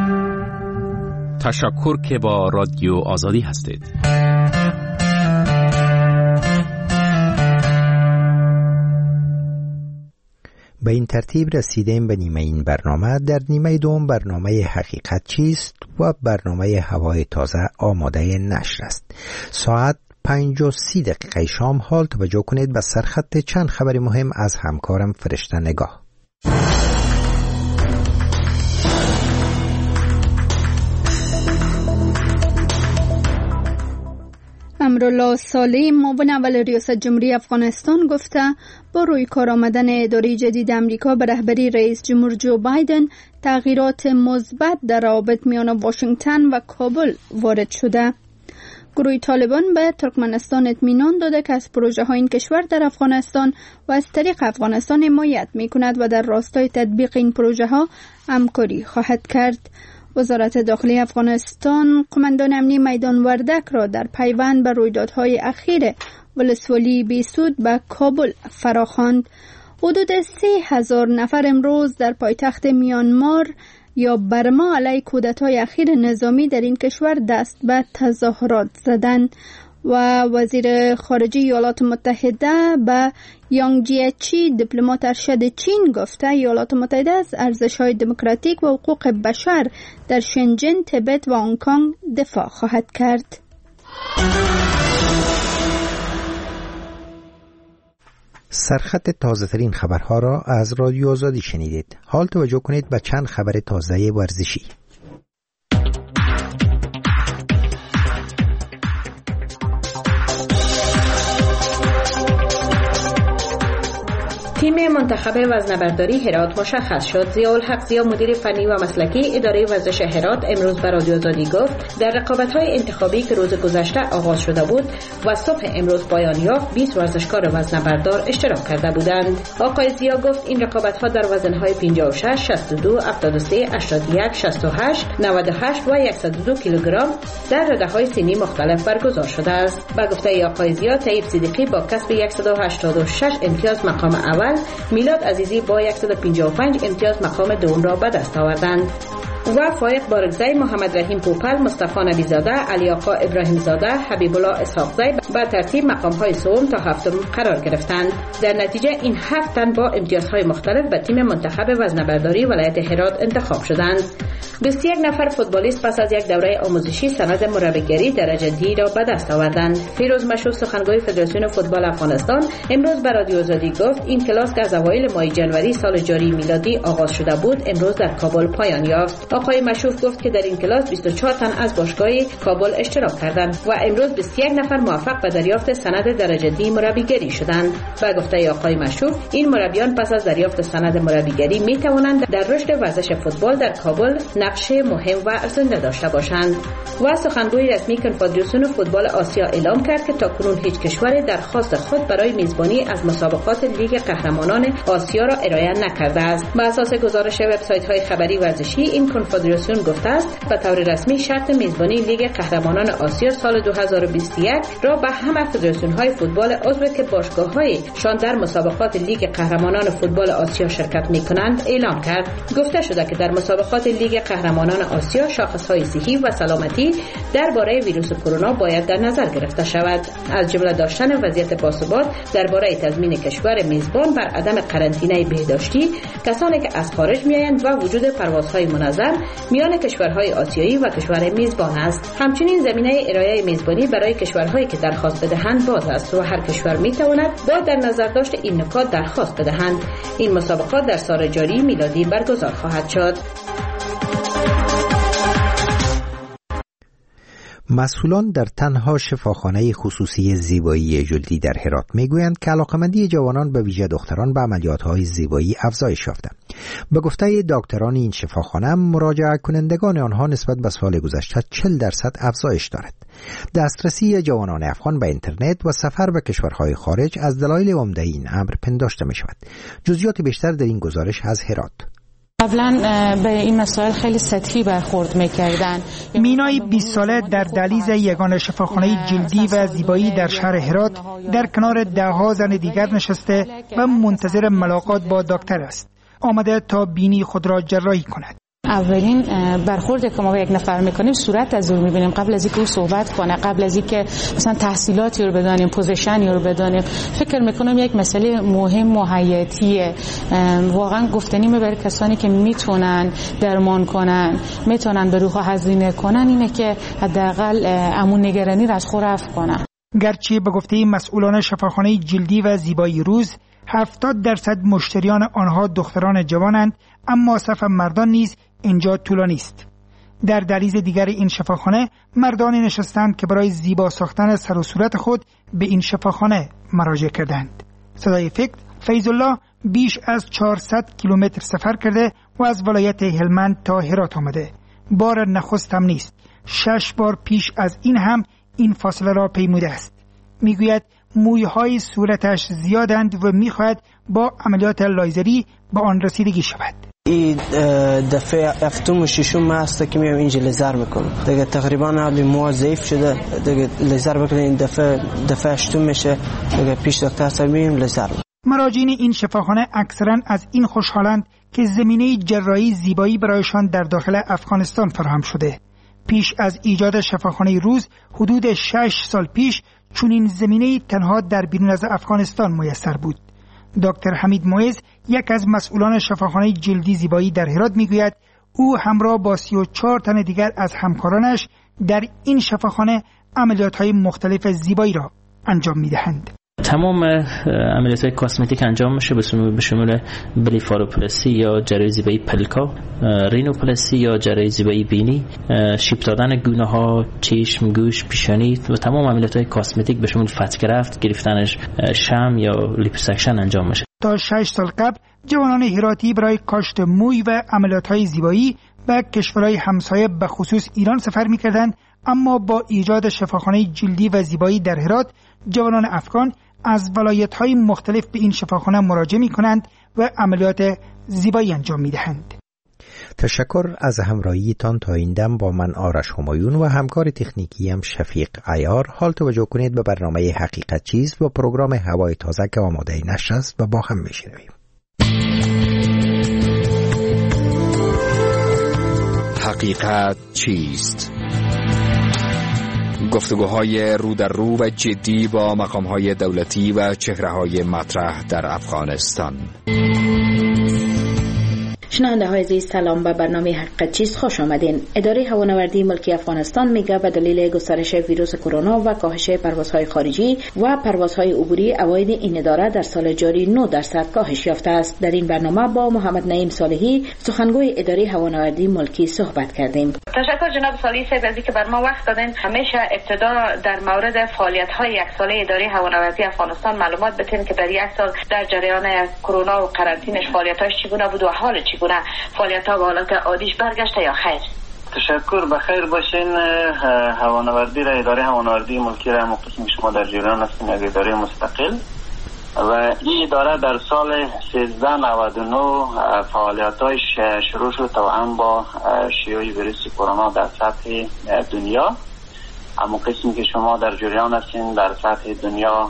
تشکر که با رادیو آزادی هستید. به این ترتیب رسیدیم به نیمه این برنامه. در نیمه دوم برنامه حقیقت چیست و برنامه هوای تازه آماده نشر است. ساعت 5:30 شام حال توجه کنید به سرخط چند خبر مهم از همکارم فرشته نگاه. امرالله صالح معاون اول ریاست جمهوری افغانستان گفته با روی کار آمدن اداره جدید امریکا به رهبری رئیس جمهور جو بایدن تغییرات مثبت در روابط میان واشنگتن و کابل وارد شده. گروه طالبان به ترکمنستان اطمینان داده که از پروژه های این کشور در افغانستان و از طریق افغانستان حمایت می کند و در راستای تطبیق این پروژه ها همکاری خواهد کرد. وزارت داخلی افغانستان قماندان امنی میدان وردک را در پیوند به رویدادهای اخیر ولسوالی بیسود به کابل فراخواند. حدود 3,000 نفر امروز در پایتخت میانمار یا برما علیه کودتای اخیر نظامی در این کشور دست به تظاهرات زدند و وزیر خارجه ایالات متحده به یانگ جیچی دیپلمات ارشد چین گفته ایالات متحده از ارزش‌های دموکراتیک و حقوق بشر در شنجن، تبت و هنگ کنگ دفاع خواهد کرد. سرخط تازه ترین خبرها را از رادیو آزادی شنیدید. حال توجه کنید به چند خبر تازه ورزشی. تیم منتخب وزنه‌برداری هرات مشخص شد. ضیاءالحق ضیا مدیر فنی و مسلکی اداره ورزش هرات امروز به رادیو آزادی گفت در رقابت‌های انتخابی که روز گذشته آغاز شده بود و صبح امروز پایان یافت 20 ورزشکار وزنه‌بردار اشتراک کرده بودند. آقای ضیا گفت این رقابت‌ها در وزن‌های 56, 62, 73, 81, 68, 98 و 102 کیلوگرم در رده‌های سنی مختلف برگزار شده است. با گفته آقای ضیا طیب صدیقی با کسب 186 امتیاز مقام اول، میلاد عزیزی با 155 امتیاز مقام دوم را به دست آوردند و فایق بارگزی، محمد رحیم پوپل، مصطفی نبیزاده، علی آقا ابراهیم زاده، حبیب الله اسحاقزی به ترتیب مقام‌های سوم تا هفتم قرار گرفتند. در نتیجه این 7 تن با امتیازهای مختلف به تیم منتخب وزنه‌برداری ولایت هرات انتخاب شدند. 21 نفر فوتبالیست پس از یک دوره آموزشی سند مربیگری درجه دی را به دست آوردند. فیروز مشهور سخنگوی فدراسیون فوتبال افغانستان امروز به رادیو آزادی گفت این کلاس که از اوایل ماه جنوری سال جاری میلادی آغاز شده بود امروز در کابل پایان یافت. آقای مشهور گفت که در این کلاس 24 تن از باشگاه کابل اشتراک کردند و امروز 21 نفر موفق به دریافت سند درجه دی مربیگری شدند. با گفته آقای مشهور این مربیان پس از دریافت سند مربیگری می توانند در رشد ورزش فوتبال در کابل نقش مهم و ارزنده داشته باشند. و سخنگوی رسمی کنفدراسیون فوتبال آسیا اعلام کرد که تاکنون هیچ کشوری درخواست خود برای میزبانی از مسابقات لیگ قهرمانان آسیا را ارائه نکرده است. بر اساس گزارش وبسایت‌های خبری ورزشی این کنفدراسیون گفته است به طور رسمی شرط میزبانی لیگ قهرمانان آسیا سال 2021 را به همه فدراسیون‌های فوتبال عضو که باشگاه‌هایشان در مسابقات لیگ قهرمانان فوتبال آسیا شرکت می‌کنند اعلام کرد. گفته شده که در مسابقات لیگ قهرمانان آسیا شاخص‌های صحی و سلامتی درباره ویروس کرونا باید در نظر گرفته شود، از جمله داشتن وضعیت باثبات درباره تضمین کشور میزبان بر عدم قرنطینه بهداشتی کسانی که از خارج میآیند و وجود پروازهای منظم میان کشورهای آسیایی و کشور میزبان است. همچنین زمینه ارائه میزبانی برای کشورهایی که درخواست بدهند باز است و هر کشور میتواند با در نظر داشت این نکات درخواست بدهند. این مسابقات در سال جاری میلادی برگزار خواهد شد. مسئولان در تنها شفاخانه خصوصی زیبایی جلدی در هرات میگویند که علاقمندی جوانان به ویژه دختران به عملیات‌های زیبایی افزایش یافته. به گفته دکتران این شفاخانه مراجعه کنندگان آنها نسبت به سال گذشته 40% افزایش دارد. دسترسی جوانان افغان به اینترنت و سفر به کشورهای خارج از دلایل عمده این امر پنداشته می شود. جزئیات بیشتر در این گزارش از هرات. قبلا به این مسائل خیلی سطحی برخورد می‌کردن. مینای 20 ساله در دهلیز یگانه شفاخانه جلدی و زیبایی در شهر هرات در کنار ده‌ها زن دیگر نشسته و منتظر ملاقات با دکتر است. آمده تا بینی خود را جراحی کند. اولین برخورد که ما با یک نفر میکنیم صورت از او میبینیم قبل از اینکه او صحبت کنه، قبل از اینکه مثلا تحصیلاتی رو بدانیم، پوزیشنی رو بدانیم. فکر میکنم یک مسئله مهم و حیاتیه، واقعا گفتنی برای کسانی که میتونن درمان کنن، میتونن به روح هزینه کنن، اینه که حداقل امون نگرانی رو از خود رفع کنن. گرچه به گفته مسئولان شفاخانه جلدی و زیبایی روز 70% مشتریان آنها دختران جوانند، اما صف مردان نیز اینجا طولانی است. در دهلیز دیگر این شفاخانه مردانی نشستند که برای زیبا ساختن سر و صورت خود به این شفاخانه مراجعه کردند. صدای فیض الله بیش از 400 کیلومتر سفر کرده و از ولایت هلمند تا هرات آمده. بار نخست هم نیست، 6 بار پیش از این هم این فاصله را پیموده است. میگوید مویهای صورتش زیادند و میخواهد با عملیات لایزری به آن رسیدگی شود. این دفعه هفتم و ششم است که میام اینجا لیزر میکنم. دیگه تقریبا حالی مو ضعیف شده، دیگه لیزر بکنم. این دفعه هشتم میشه، دیگه پیش دکتر صاحب میریم لیزر. مراجعین این شفاخانه اکثرا از این خوشحالند که زمینه جراحی زیبایی برایشان در داخل افغانستان فراهم شده. پیش از ایجاد شفاخانه روز حدود 6 سال پیش چنین زمینه تنها در بیرون از افغانستان میسر بود. دکتر حمید معز، یک از مسئولان شفاخانه جلدی زیبایی در هرات، میگوید او همراه با 34 تن دیگر از همکارانش در این شفاخانه عملیات‌های مختلف زیبایی را انجام می‌دهند. تمام عملیات‌های کاسمتیک انجام میشه به شمول بلیفاروپلاسی یا جراحی زیبایی پلکا، رینوپلاسی یا جراحی زیبایی بینی، شیب دادن گونه‌ها، چشم، گوش، پیشانی و تمام عملیات‌های کاسمتیک به شمول فتگرفت، گرفتنش شم یا لیپوسکشن انجام میشه. تا 6 سال قبل جوانان هراتی برای کاشت موی و عملیات‌های زیبایی به کشورهای همسایه به خصوص ایران سفر می‌کردند، اما با ایجاد شفاخانه جلدی و زیبایی در هرات جوانان افغان از ولایت‌های مختلف به این شفاخانه مراجعه می‌کنند و عملیات زیبایی انجام می‌دهند. تشکر از همراهیتان تا این دم با من آرش همایون و همکار تکنیکیم شفیق عیار. حال توجه کنید به برنامه حقیقت چیست و پروگرام هوای تازه که آماده نشر است و با هم می‌شنویم. حقیقت چیست؟ گفتگوهای رو در رو و جدی با مقام‌های دولتی و چهره‌های مطرح در افغانستان. شنونده های عزیز، سلام. به برنامه حقیقت چیست خوش آمدین. اداره هوانوردی ملکی افغانستان میگه به دلیل گسترش ویروس کرونا و کاهش پروازهای خارجی و پروازهای عبوری عواید این اداره در سال جاری 9% کاهش یافته است. در این برنامه با محمد نعیم صالحی، سخنگوی اداره هوانوردی ملکی، صحبت کردیم. تشکر جناب صالحی صاحب از اینکه بر ما وقت دادین. همیشه ابتدا در مورد فعالیت‌های یک ساله اداره هوانوردی افغانستان معلومات بدین که در یک سال در جریان کرونا و قرنطینش فعالیت‌هاش چگونه بود و حال چگونه فعالیت‌ها به حالت عادیش برگشته یا خیر؟ تشکر، بخیر باشین. هوانوردی را اداره هوانوردی ملکی را مقسم شما در جریان هستیم، یک اداره مستقل و این اداره در سال 1399 فعالیت‌هاش شروع شد توأم با شیوع ویروس کرونا در سطح دنیا. اما قسمی که شما در جریان هستین در سطح دنیا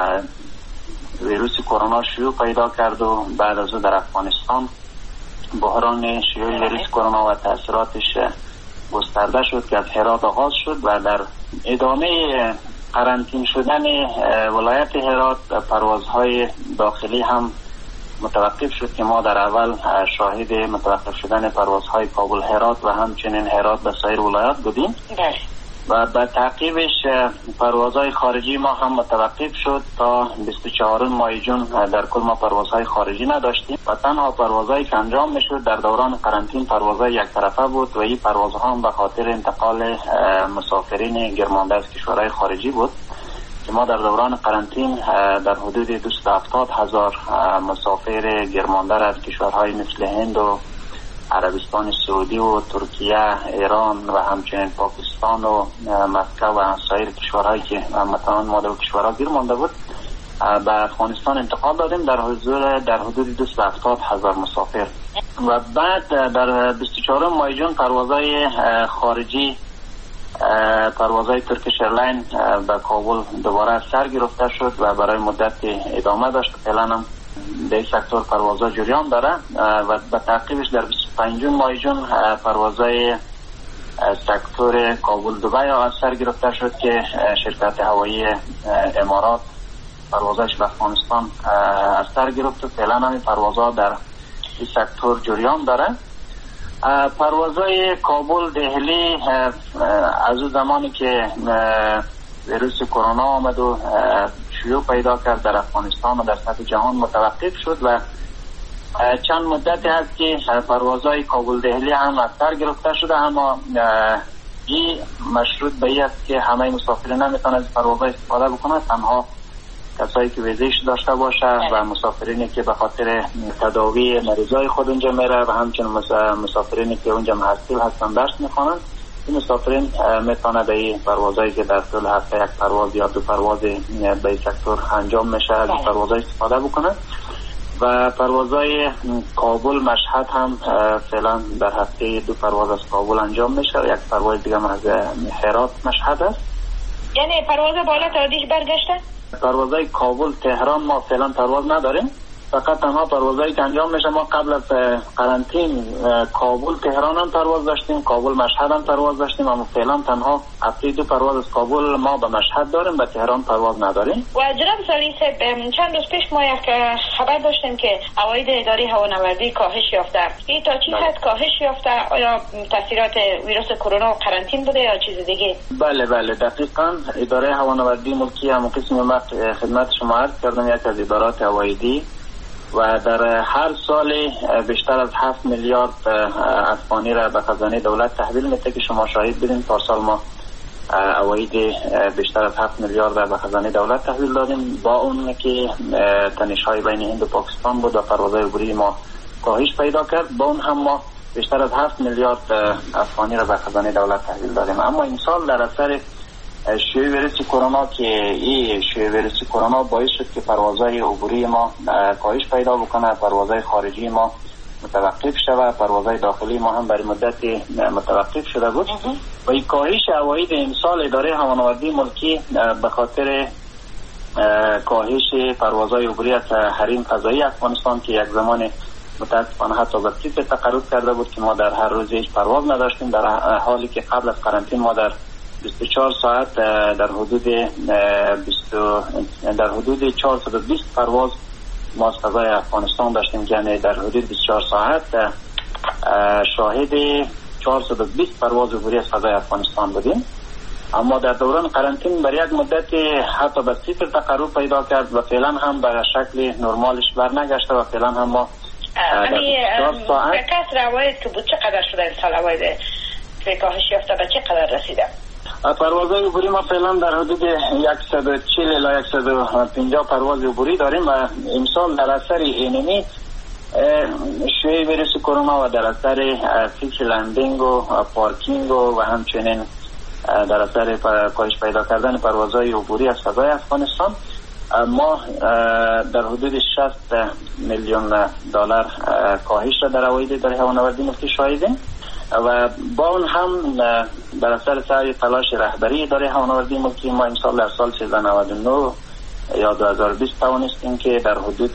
ویروس کرونا شیوع پیدا کرد و بعد از او در افغانستان بحران شیوع ویروس کرونا و تاثیراتش گسترده شد که از هرات آغاز شد و در ادامه قرنطین شدن ولایت هرات پروازهای داخلی هم متوقف شد که ما در اول شاهد متوقف شدن پروازهای کابل هرات و همچنین هرات به سایر ولایات بودیم و به تعقیبش پروازهای خارجی ما هم متوقف شد تا 24 ماه جون در کل ما پروازهای خارجی نداشتیم و تنها پروازهایی که انجام میشد در دوران قرنطین پروازهای یک طرفه بود و این پروازها هم به خاطر انتقال مسافرین گرمانده از کشورهای خارجی بود که ما در دوران قرنطین در حدود 270,000 مسافر گرمانده را از کشورهای مثل هند و عربستان سعودی و ترکیه، ایران و همچنین پاکستان و مکه و سایر کشورهایی که مثلا ما در کشورها گیر مانده بود به افغانستان انتقال دادیم در حدود 270,000 مسافر و بعد در 24 ماه جون پروازهای خارجی پروازهای ترکیش ایرلاین به کابل دوباره سر گرفته شد و برای مدت ادامه داشت. فعلا هم در این سکتور پروازها جریان داره و به تعقیبش در 25 ماه جون پروازهای سکتور کابل دبی از سر گرفته شد که شرکت هوایی امارات پروازش به افغانستان از سر گرفت و فعلا همین پروازها در این سکتور جریان داره. پروازهای کابل دهلی از اون زمانی که ویروس کرونا آمد و شیوع پیدا کرد در افغانستان و در سطح جهان متوقف شد و چند مدتی هست که پروازهای کابل دهلی هم از سر گرفته شده، اما این مشروط به این است که همه مسافرین نمیتونن از پروازها استفاده بکنن، تنها کسایی که ویزیش داشته باشه و مسافرینی که به خاطر تداوی مریضای خود اونجا میره و همچنین مسافرینی که اونجا محصل هستن درس میخوانن، این مسافرین میتونه به این پروازهایی که در طول هفته یک پرواز یا دو پرواز به این سکتور انجام میشه از این پروازها استفاده بکنن. و پروازهای کابل مشهد هم فعلا در هفته دو پرواز از کابل انجام میشه و یک پرواز دیگه از هرات مشهد است. یعنی پرواز بالا تادیش برگشته؟ پروازهای کابل تهران ما فعلا پرواز نداریم، فقط تنها پروازهایی که انجام میشه ما قبل از قرنطین کابل تهران هم پرواز داشتیم، کابل مشهد هم پرواز داشتیم، اما فعلا تنها هفته دو پرواز از کابل ما به مشهد داریم، به تهران پرواز نداریم. و جناب سالی صاحب چند روز پیش ما یک خبر داشتیم که عواید اداره هوانوردی کاهش یافته. این تا چی حد کاهش یافته؟ آیا تاثیرات ویروس کرونا و قرنطین بوده یا چیز دیگه؟ بله دقیقاً اداره هوانوردی ملکی هم قسم خدمت شما عرض کردم یک از ادارات هوایدی و در هر سال بیشتر از 7 میلیارد افغانی را به خزانه دولت تحویل میده که شما شاهد بودین. پارسال ما عواید بیشتر از 7 میلیارد را به خزانه دولت تحویل دادیم، با اون که تنش‌های بین هند و پاکستان بود و پروازهای عبوری ما کاهش پیدا کرد، با اون هم ما بیشتر از 7 میلیارد افغانی را به خزانه دولت تحویل دادیم. اما این سال در اثر شیوع ویروس کرونا که این شیوع ویروس کرونا باعث شد که پروازهای عبوری ما کاهش پیدا بکنه، پروازهای خارجی ما متوقف شود، پروازهای داخلی ما هم برای مدتی متوقف شده بود و این کاهش عواید امسال اداره هوانوردی ملکی به خاطر کاهش پروازهای عبوری از حریم فضایی افغانستان که یک زمان متاسفانه حتی به صفر تقرب کرده بود که ما در هر روز هیچ پرواز نداشتیم، در حالی که قبل از قرنطین ما در 24 ساعت در حدود 420 پرواز ما از فضای افغانستان داشتیم، یعنی در حدود 24 ساعت شاهد 420 پرواز عبوری از فضای افغانستان بودیم. اما در دوران قرنطین برای یک مدت حتی به صفر تقرب پیدا کرد و فعلا هم به شکل نرمالش برنگشته و فعلا هم ما در 24 ساعت کسر عواید که بود چقدر شده این سال عواید کاهش یافته به چقدر رسیده؟ پروازهای عبوری ما فعلا در حدود 140 الی 150 پرواز عبوری داریم و امسال در اثر اینمی شیوع ویروس کرونا و در اثر فیکس لندینگ و پارکینگ و همچنین در اثر کاهش پیدا کردن پروازهای عبوری از فضای افغانستان ما در حدود 60 میلیون دلار کاهش را در عواید اداره هوانوردی ملکی شاهدیم و با اون هم در اثر سعی تلاش رهبری اداره هوانوردی ملکی ما امسال در سال 1399 یا 2020 توانستیم که در حدود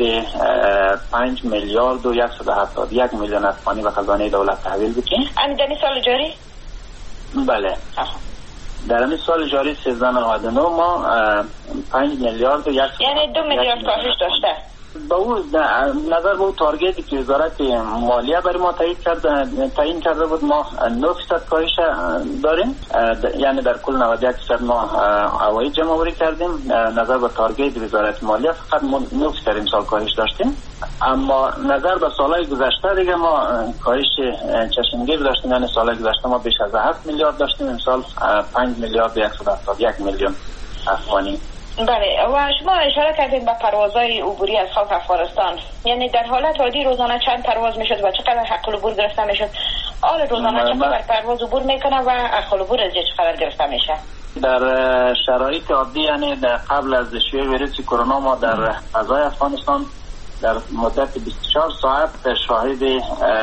5 میلیارد و 171 میلیون افغانی به خزانه دولت تحویل بدیم. در سال جاری؟ بله. در این سال جاری 1399 ما 5 میلیارد و 171 یعنی 2 میلیارد کاهش داشته. با اون نظر به اون تارگتی که وزارت مالیه برای ما تعیین کرده بود ما 9% کاهش داریم، یعنی در کل 91% ما عواید جمع آوری کردیم. نظر به تارگت وزارت مالیه فقط 9% امسال کاهش داشتیم، اما نظر به سالهای گذشته دیگه ما کاهش چشمگیر داشتیم، یعنی سالهای گذشته ما بیش از 7 میلیارد داشتیم، امسال 5 میلیارد و 171 میلیون افغانی. بله و شما اشاره کردید به پروازهای عبوری از خاک افغانستان، یعنی در حالت عادی روزانه چند پرواز میشد و چقدر حق العبور گرفته میشد؟ آره روزانه چقدر پرواز عبور میکنه و حق العبور از چقدر گرفته میشه؟ در شرایط عادی یعنی در قبل از شیوع ویروس کرونا ما در فضای افغانستان در مدت 24 ساعت شاهد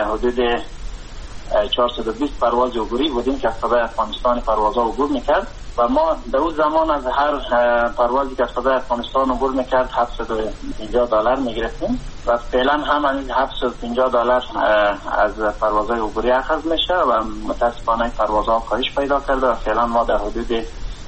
حدود 420 پرواز عبوری بودیم که از فضای افغانستان پروازها عبور میکرد و ما در اون زمان از هر پروازی که صدای افغانستان عبور میکرد $750 میگرفتیم و فعلا هم این $750 از پروازهای عبوری اخذ میشه و متاسفانه پروازها کاهش پیدا کرده و فعلا ما در حدود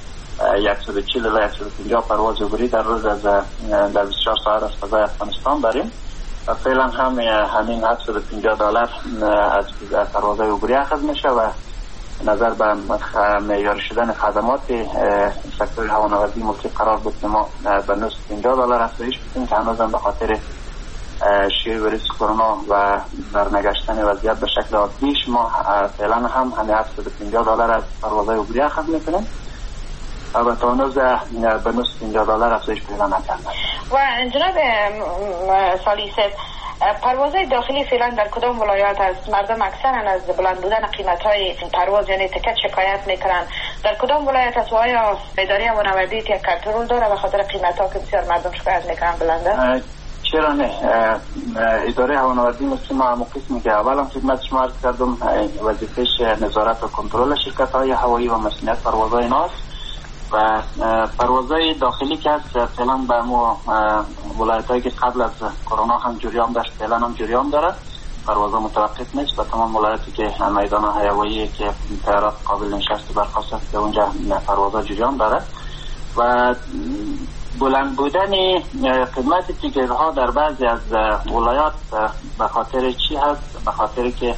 140 الی 150 پرواز عبوری در روز در 24 ساعت از فضای افغانستان داریم و فعلا هم همین $750 از پروازهای عبوری اخذ میشه و نظر به معیاری شدن خدمات سکتور هوانوردی ملکی قرار بود که ما به $950 افزایش بدیم که هنوز هم به خاطر شیوع ویروس کرونا و برنگشتن وضعیت به شکل عادیش ما فعلا هم همین $750 از پروازهای عبوری اخذ میکنیم و تا هنوز به $950 افزایش پیدا نکردیم. و جناب سالیسه، پروازهای داخلی فعلا در کدام ولایات از مردم اکثرا از بلند بودن قیمت‌های پرواز یعنی تکت شکایت میکنن؟ در کدام ولایت از آیا اداره هوانوردی یک کنترل داره و خاطر قیمت‌ها که بسیار مردم شکایت میکنن بلنده؟ چرا نه؟ اداره هوانوردی مثل ما همون قسمی که اول هم خدمت شما عرض کردم وظیفه‌اش نظارت و کنترل شرکت‌های هوایی و مسئولیت پروازهای ایناست و پروازهای داخلی که هست فعلا به ما ولایت‌هایی که قبل از کرونا هم جریان داشت فعلا هم جریان داره، پروازها متوقف نیست و تمام ولایتی که میدان هوایی که طیارات قابل نشست برخاست است که اونجا پروازها جریان داره و بلند بودن قیمت تیکت‌ها در بعضی از ولایات به خاطر چی هست؟ به خاطر که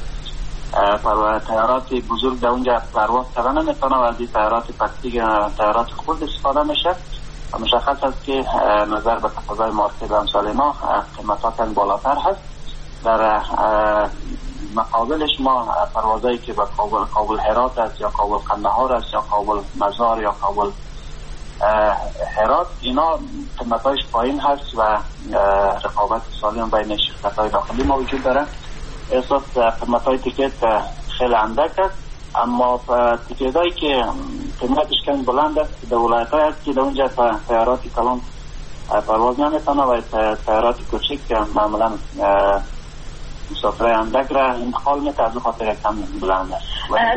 طیارات بزرگ در اونجا پرواز کردن نمیتونه و از این طیارات پکتیک طیارات خود استفاده میشه و مشخص است که نظر به تقاضای مارکت امثال ما قیمتات بالاتر هست. در مقابلش ما پروازایی که به کابل هرات است یا کابل قندهار است یا کابل مزار یا کابل هرات اینا قیمتایش پایین هست و رقابت سالم بین شرکت‌های داخلی ما وجود داره. احساس قیمت‌های تیکت خیلی اندک است اما تیکت‌هایی که قیمتش کمی بلند است در ولایت‌های هست که در اونجا طیارات کلان پرواز نمی‌کنه و طیارات کوچک که معمولاً مسافرای اندک را انتقال می‌کنه از خاطر کم بلند است.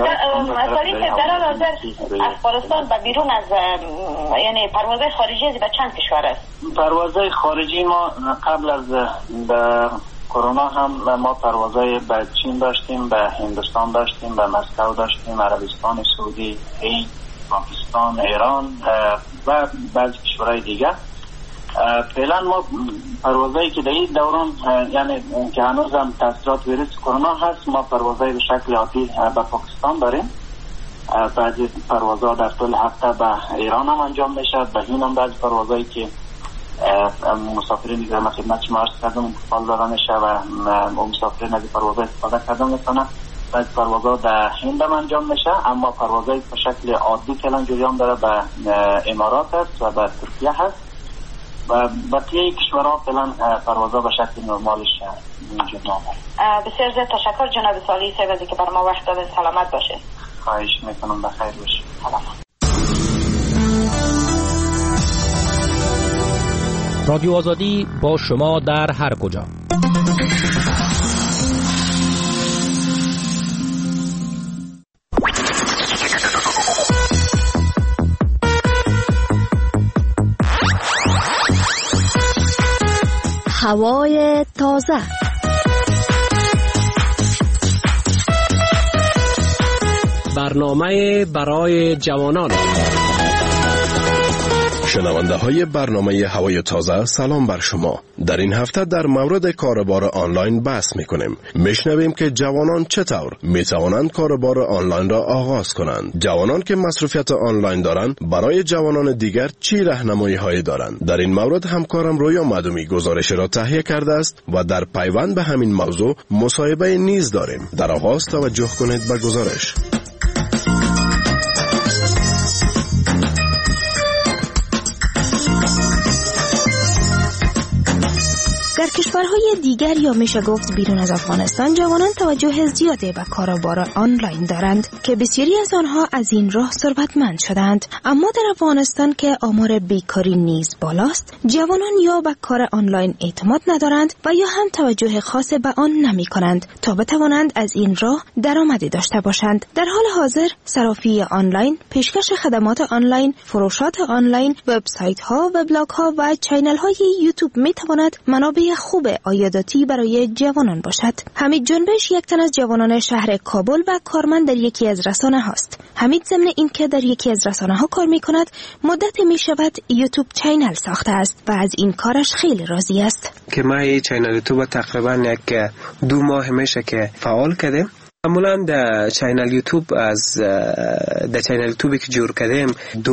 در حاضر افغانستان به بیرون از یعنی پروازهای خارجی از به چند کشور است؟ پروازهای خارجی ما قبل از کرونا هم ما پروازهای به چین داشتیم، به هندوستان داشتیم، به مسکو داشتیم، عربستان سعودی، هند، پاکستان، ایران و بعضی کشورهای دیگه. فعلا ما پروازهایی که در این دوران یعنی که هنوز هم تاثیرات ویروس کرونا هست ما پروازهای به شکل عادی به پاکستان داریم. بعضی پروازها در طول هفته به ایران هم انجام میشه، به هند هم بعضی پروازهایی که مسافرین که ما خدمت شما عرض کردم انتقال داده میشه و مسافرین از پروازها استفاده کردن میکنن. بعضی پروازها در هند هم انجام میشه اما پروازهای به شکل عادی که الان جریان داره به امارات است و به ترکیه هست و بقیه کشورها فعلا پروازها به شکل نرمالش وجود نداره. بسیار زیاد تشکر جناب سالی سیبزی که بر ما وقت دادن. سلامت باشید. خواهش میکنم بخیر باشید. رادیو آزادی با شما در هر کجا. هوای تازه، برنامه برای جوانان. شنونده های برنامه هوای تازه سلام بر شما. در این هفته در مورد کاربار آنلاین بحث میکنیم. میشنویم که جوانان چطور میتوانند کاربار آنلاین را آغاز کنند. جوانان که مصروفیت آنلاین دارند برای جوانان دیگر چی راهنمایی هایی دارند. در این مورد همکارم رویا مدومی گزارش را تهیه کرده است و در پیوند به همین موضوع مصاحبه نیز داریم. در آغاز توجه کنید به گزارش. در کشورهای دیگر یا میشه گفت بیرون از افغانستان جوانان توجه زیادی به کاروبار آنلاین دارند که بسیاری از آنها از این راه ثروتمند شدند. اما در افغانستان که آمار بیکاری نیز بالاست، جوانان یا به کار آنلاین اعتماد ندارند و یا هم توجه خاص به آن نمی کنند تا بتوانند از این راه درآمدی داشته باشند. در حال حاضر صرافی آنلاین، پیشکش خدمات آنلاین، فروشات آنلاین، وبسایت ها، وبلاگ ها و چینل های یوتیوب می تواند منابع خوب عایداتی برای جوانان باشد. حمید جنبش یک تن از جوانان شهر کابل و کارمند در یکی از رسانه هاست. حمید ضمن اینکه در یکی از رسانه ها کار می کند، مدت می شود یوتیوب چینل ساخته است و از این کارش خیلی راضی است. که ما این چینل یوتیوب تقریبا یک 2 ماه میشه که فعال کردیم. معمولا در چینل یوتیوب در چینل یوتیوبی که جور کردیم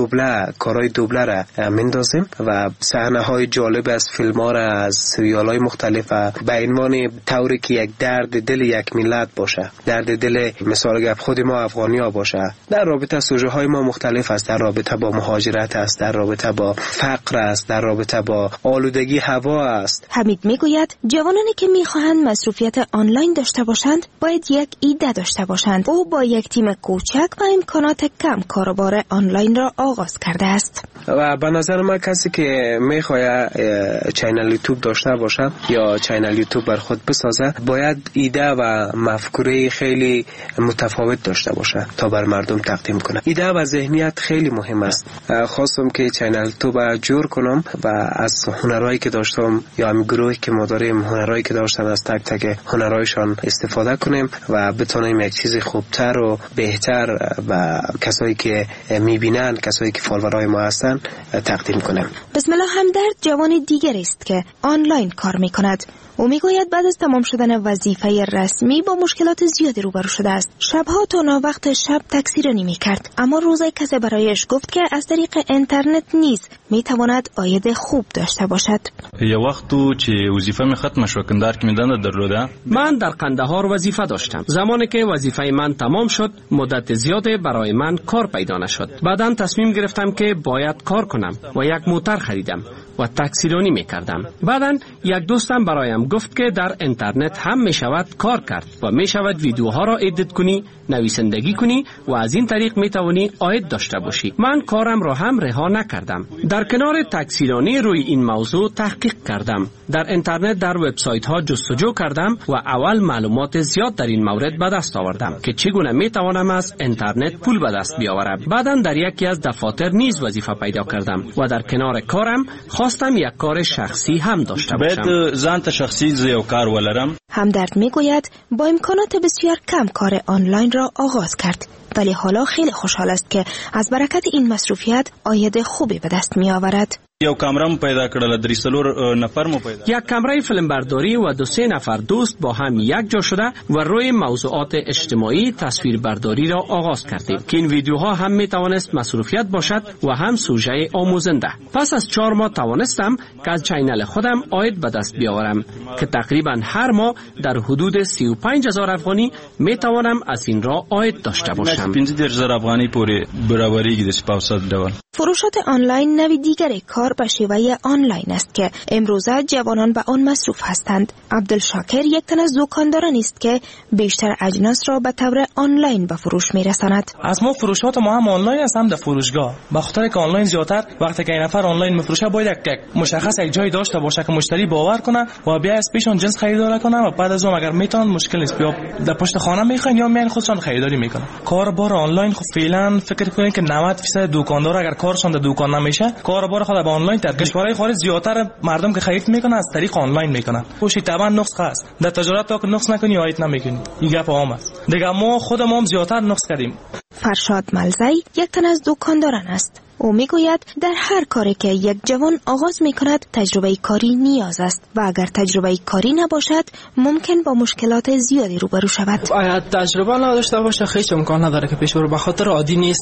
کارهای دوبله را مندازیم و صحنه های جالب از فیلم ها را از سریال های مختلف به عنوان طوری که یک درد دل یک ملت باشه، درد دل مثال گپ خود ما افغانی ها باشه. در رابطه سوژه های ما مختلف است، در رابطه با مهاجرت است، در رابطه با فقر است، در رابطه با آلودگی هوا است. حمید میگوید جوانانی که میخواهند مصروفیت آنلاین داشته باشند باید یک ایده داشته باشند. او با یک تیم کوچک و امکانات کم کاروبار آنلاین را آغاز کرده است. و به نظر من کسی که میخواد چینل یوتیوب داشته باشه یا چینل یوتیوب بر خود بسازه باید ایده و مفکوره خیلی متفاوت داشته باشه تا بر مردم تقدیم کنه. ایده و ذهنیت خیلی مهم است. خواستم که چینل یوتیوب جور کنم و از هنرهایی که داشتم یا هم گروهی که ما داریم هنرهایی که داشتن از تک تک هنرهایشان استفاده کنیم و بتونیم یک چیز خوبتر و بهتر و کسایی که میبینن، کسایی که فالوورای ما هستن تقدیم کنیم. بسم الله همدرد جوان دیگری است که آنلاین کار میکند. او میگوید بعد از تمام شدن وظیفه رسمی با مشکلات زیادی روبرو شده است. شبها تا ناوقت شب تاکسی رانی میکرد، اما روزی کسی برایش گفت که از طریق اینترنت نیز میتواند عاید خوب داشته باشد. یه وقتو چې وظیفه می ختم شو کندار کې میدانه درلوده. من در قندهار وظیفه داشتم. زمانی که وظیفه من تمام شد مدت زیادی برای من کار پیدا نشد. بعداً تصمیم گرفتم که باید کار کنم و یک موتر خریدم و تاکسی رانی میکردم. بعداً یک دوستم برایم گفت که در اینترنت هم می شود کار کرد و می شود ویدیوها را ادیت کنی، نویسندگی کنی و از این طریق می توانی عاید داشته باشی. من کارم را هم رها نکردم. در کنار تاکسی رانی روی این موضوع تحقیق کردم. در اینترنت در وبسایت ها جستجو کردم و اول معلومات زیاد در این مورد به دست آوردم که چگونه می توانم از اینترنت پول به دست بیاورم. بعداً در یکی از دفاتر نیز وظیفه پیدا کردم و در کنار کارم خواستم یک کار شخصی هم داشته باشم. بعد ځان شخصی زیو کار ولرم. همدرد میگوید با امکانات بسیار کم کار آنلاین را آغاز کرد، ولی حالا خیلی خوشحال است که از برکت این مصروفیت عاید خوبی به دست می آورد. یو کامرم پیدا کړل، درې څلور نفر مو پیدا. یک کامرای فیلم برداری و 2-3 نفر دوست با هم یک جا شده و روی موضوعات اجتماعی تصویر برداری را آغاز کردیم که این ویدیوها هم می توانست مصروفیت باشد و هم سوژه آموزنده. پس از 4 ماه توانستم که از چینل خودم عاید به دست بیاورم که تقریبا هر ماه در حدود 35,000 افغانی می توانم از این را عاید داشته باشم. 15,000 افغانی پوری برابریږي د 500 ډول. فروشات آنلاین نوع دیگر کار به شیوه آنلاین است که امروزه جوانان به آن مصروف هستند. عبدالشاکر یک تن از دکاندارانی است که بیشتر اجناس را به طور آنلاین به فروش میرساند. از ما فروشات ما هم آنلاین است، هم در فروشگاه. به خاطر که آنلاین زیادتر وقتی که این نفر آنلاین میفروشه باید یک مشخص یک جای داشته باشه که مشتری باور کنه و بیا از پیشون جنس خریدار کنه و بعد از اون اگر میتونن مشکل نیست بیا در پشت خانه میخوان یا میان خودشون خریداری میکنن. کاربار آنلاین خب فعلا فکر کنین که 90% دکاندار اگر کارشون در دکان نمیشه کاربار خود به آنلاین در کشورهای خارج زیادتر مردم که خرید میکنن از طریق آنلاین میکنن. خوشی طبعا نقص هست. در تجارت تا که نقص نکنی عاید نمیکنی. این گپ عام است. دیگه ما خودمون زیادتر نقص کردیم. فرشاد ملزی یک تن از دکانداران است. او میگوید در هر کاری که یک جوان آغاز میکند تجربه کاری نیاز است و اگر تجربه کاری نباشد ممکن با مشکلات زیادی روبرو شود. اگر تجربه نداشته باشه هیچ امکان نداره که پیش بره، به خاطر عادی نیست.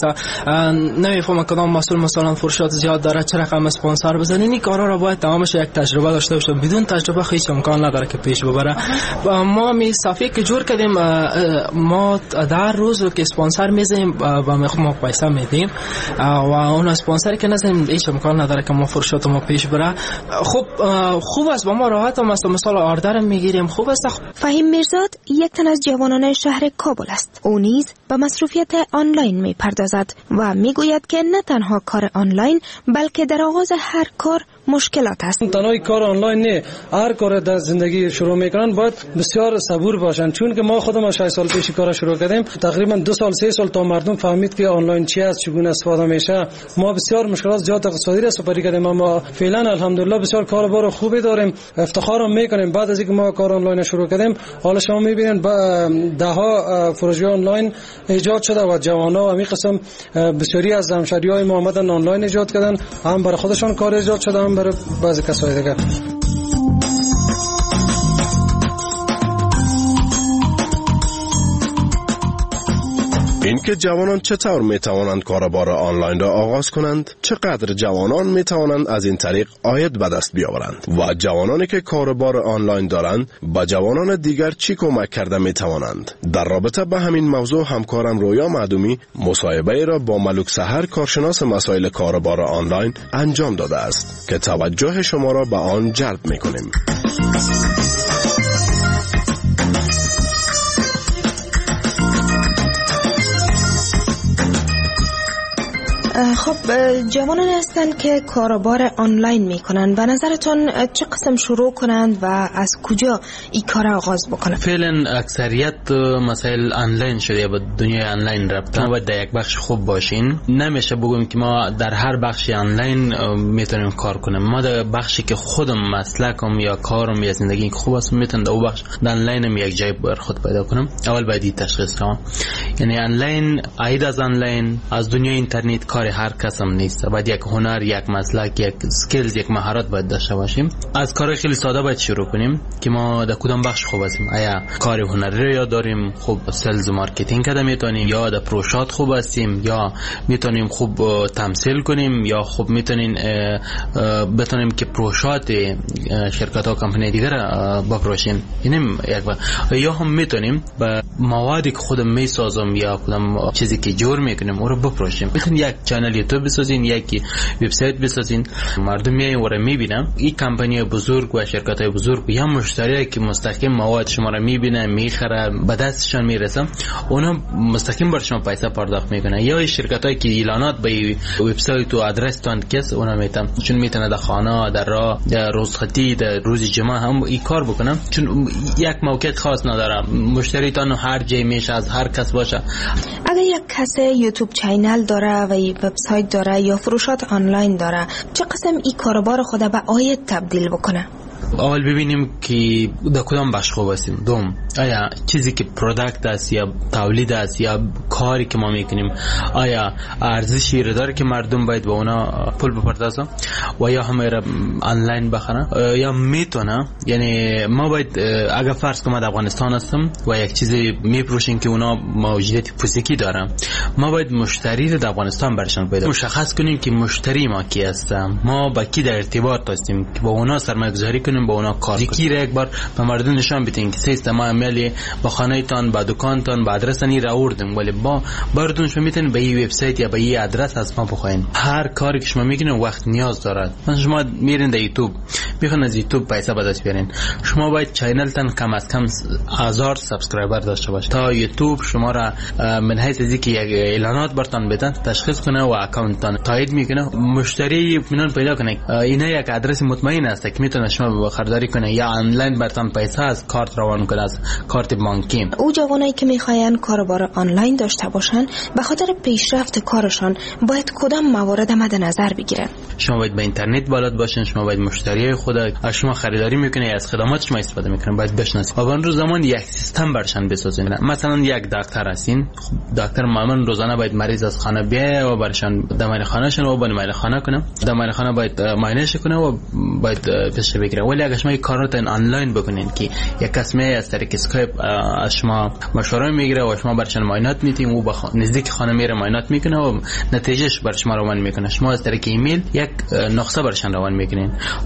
نمیفهمم کدام مسئول مثلا فروشات زیاد داره چه رقم اسپانسر بزنین. این کارا را باید تمامش یک تجربه داشته باشه. بدون تجربه هیچ امکان نداره که پیش ببره. ما می صفحه که جور کردیم، ما در روز که اسپانسر میزنیم با ما پیسه میدیم و عنوان اسپانسر که نزنیم هیچ امکان نداره که ما فروشات ما پیش بره. خب خوب است، با ما راحت هم است، مثلا آردر میگیریم خوب است. فهیم میرزاد یک تن از جوانان شهر کابل است. او نیز به مصروفیت آنلاین میپردازد و میگوید که نه تنها کار آنلاین بلکه در آغاز هر کار مشکلات است. تنها کار آنلاین نه، هر کار در زندگی شروع میکنن باید بسیار صبور باشن، چون که ما خودم از 6 سال پیش کار شروع کردیم، تقریبا 2 سال 3 سال تا مردم فهمید که آنلاین چی است، چگونه استفاده میشه. ما بسیار مشکلات زیاد اقتصادی را سپری کردیم، اما فعلا الحمدلله بسیار کاربار خوبی داریم، افتخار میکنیم. بعد از اینکه ما کار آنلاین شروع کردیم، حالا شما میبینید ده ها فروشگاه آنلاین ایجاد شده و جوانا همین قسم بسیاری از همشهریای ما آمدن آنلاین ایجاد کردن، هم برای خودشان کار ایجاد شده، هم برای بعضی کسای دیگه. اینکه جوانان چطور میتوانند کاربار آنلاین را آغاز کنند، چقدر جوانان میتوانند از این طریق عاید به دست بیاورند و جوانانی که کاربار آنلاین دارند با جوانان دیگر چی کمک کرده میتوانند. در رابطه با همین موضوع همکارم رویا معدومی مصاحبه را با ملک سحر کارشناس مسائل کاربار آنلاین انجام داده است که توجه شما را به آن جلب میکنیم. خب جوانان هستند که کاروبار آنلاین میکنن، به نظرتون چه قسم شروع کنند و از کجا این کار آغاز بکنند؟ فعلا اکثریت مسائل آنلاین شده، با دنیای آنلاین رفتن و در یک بخش خوب باشین. نمیشه بگیم که ما در هر بخش آنلاین میتونیم کار کنیم. ما در بخشی که خودم مسلکم یا کارم یا زندگی خوب است میتونم در اون بخش آنلاینم یک جای بر خود پیدا کنم. اول باید تشخیص کنم، یعنی آنلاین عید از آنلاین از دنیای اینترنت کار هر کس هم نیست. باید یک هنر، یک مسلک، یک سکیلز، یک مهارت باید داشته باشیم. از کار خیلی ساده باید شروع کنیم که ما در کدام بخش خوب هستیم. آیا کار هنری رو یاد داریم، خوب سلز و مارکتینگ کده میتونیم، یا در پروژات خوب هستیم، یا میتونیم خوب تمثیل کنیم، یا خوب میتونیم بتونیم که پروژات شرکت ها کمپانی دیگر بفروشیم. اینم یک یا هم میتونیم با موادی که خودم میسازم یا کدام چیزی که جور میکنیم اون رو بفروشیم. میتونیم یک چنل یوتیوب بسازین، یک وبسایت بسازین، مردم میایین و رو میبینن. این کمپانی بزرگ و شرکت های بزرگ یا مشتری که مستقیم مواد شما رو میبینن، میخره، به دستشان میرسه، اونا مستقیم بر شما پیسه پرداخت میکنن. یا شرکت هایی که اعلانات به وبسایت و آدرس تان کس اونا میتونن، چون میتونه در خانه، در راه، در روزخطی، در روز جمعه هم این کار بکنن، چون یک موقعیت خاص نداره. مشتری تان هر جای میشه، از هر کس باشه. اگر یک کس یوتیوب چینل داره و وبسایت داره یا فروشات آنلاین داره، چه قسم این کاروبار خود به عاید تبدیل بکنه؟ اول ببینیم که در کدام بخش خوب هستیم. دوم، آیا چیزی که پروداکت است یا تولید است یا کاری که ما میکنیم آیا ارزشی رو داره که مردم باید به اونا پول بپردازن و یا همه را آنلاین بخرن، یا میتونه. یعنی ما باید اگر فرض کنم در افغانستان هستم و یک چیزی میپروشیم که اونا موجودیت فیزیکی دارن، ما باید مشتری رو در افغانستان برشان پیدا مشخص کنیم که مشتری ما کی هست، ما با کی در ارتباط هستیم که با اونا سرمایه‌گذاری کنیم، با اونا کار کنیم. یک بار به مردم نشان بدیم که سیستم عملی با خانه تان، با دکان تان، با آدرس تان را آوردیم، ولی با بردون شما میتونید به این وبسایت یا به این آدرس از ما بخواین. هر کاری که شما میکنین وقت نیاز دارد. مثلا شما میرین در یوتیوب، میخواین از یوتیوب پیسه به دست بیارین، شما باید چینل تان کم از کم 1000 سابسکرایبر داشته باشه تا یوتیوب شما را من حیث از اینکه یک اعلانات برتان بدن تشخیص کنه و اکانت تان تایید میکنه، مشتری اطمینان پیدا کنه. اینا یک آدرس مطمئن است که میتونه شما خریداری کنه یا آنلاین برتان پیسه از کارت روان کنه، از کارت بانکی. او جوانایی که میخواین کاروبار آنلاین داشته باشن به خاطر پیشرفت کارشان باید کدام موارد مد نظر بگیرن؟ شما باید به اینترنت بلد باشین، شما باید مشتری خود از شما خریداری میکنه از خدمات شما استفاده میکنه باید بشناسید و اون روز زمان یک سیستم برشان بسازین. مثلا یک دکتر هستین، دکتر معمولا روزانه باید مریض از خانه بیاد و برشان دمای خانهشون و باید خانه کنه، دمای خانه باید معاینه کنه و باید پیش بگیره. ولی اگه شما این کارات آنلاین بکنین که یک کس از طریق اسکایپ از شما مشوره میگیره و شما برشان معاینات میتین و نزدیک خانه میره معاینات میکنه و نتیجهش بر شما روان میکنه، شما از طریق ایمیل یک نسخه برشان روان میکنین.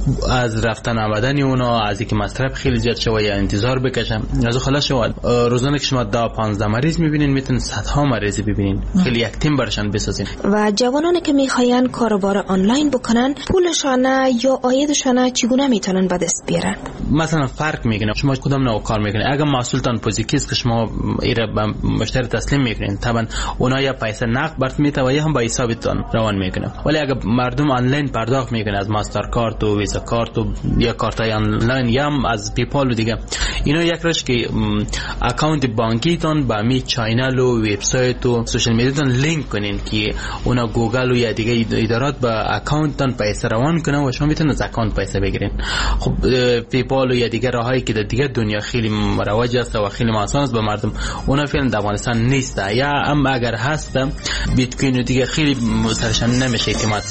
از رفتن آمدن اونا، از اینکه مصرف خیلی زیاد شوه یا انتظار بکشم، از خلاص شواد روزانه که شما 10-15 مریض میبینین میتونین صدها مریض ببینین، خیلی یک تیم برشان بسازین. و جوانانی که میخواین کاروبار آنلاین بکنن پولشان یا عایدشان چگونه میتونن به دست بیارن؟ مثلا فرق میکنه شما کدام نوع کار میکنین. اگر محصولتان فیزیکیست که شما ایره به مشتری تسلیم میکنین، طبعا اونا یا پیسه نقد برات میته و یا هم با حسابتون روان میکنه. ولی اگر مردم آنلاین پرداخت میکنه از ماستر کارت و ویزا کارت و یا کارتای آنلاین یا هم از پیپال و دیگه، اینا یک روش که اکانت بانکیتون با می چینل و وبسایت و سوشال میدیاتون لینک کنین که اونا گوگل و یا دیگه ادارات با اکانتتون پیسه روان کنه و شما میتونید از اکانت پیسه بگیرین. خب پیپال و یا دیگه راهایی که در دیگه دنیا خیلی مروج است و خیلی آسان است به مردم، اونا فعلا در افغانستان نیست، یا هم اگر هست بیت کوین و دیگه خیلی سرشان نمیشه اعتماد.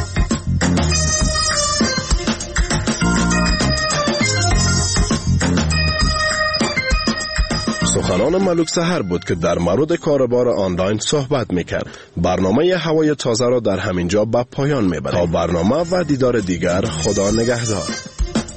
سخنان ملک سحر بود که در مورد کاروبار آنلاین صحبت میکرد. برنامه هوای تازه را در همینجا به پایان میبریم. تا برنامه و دیدار دیگر، خدا نگهدار.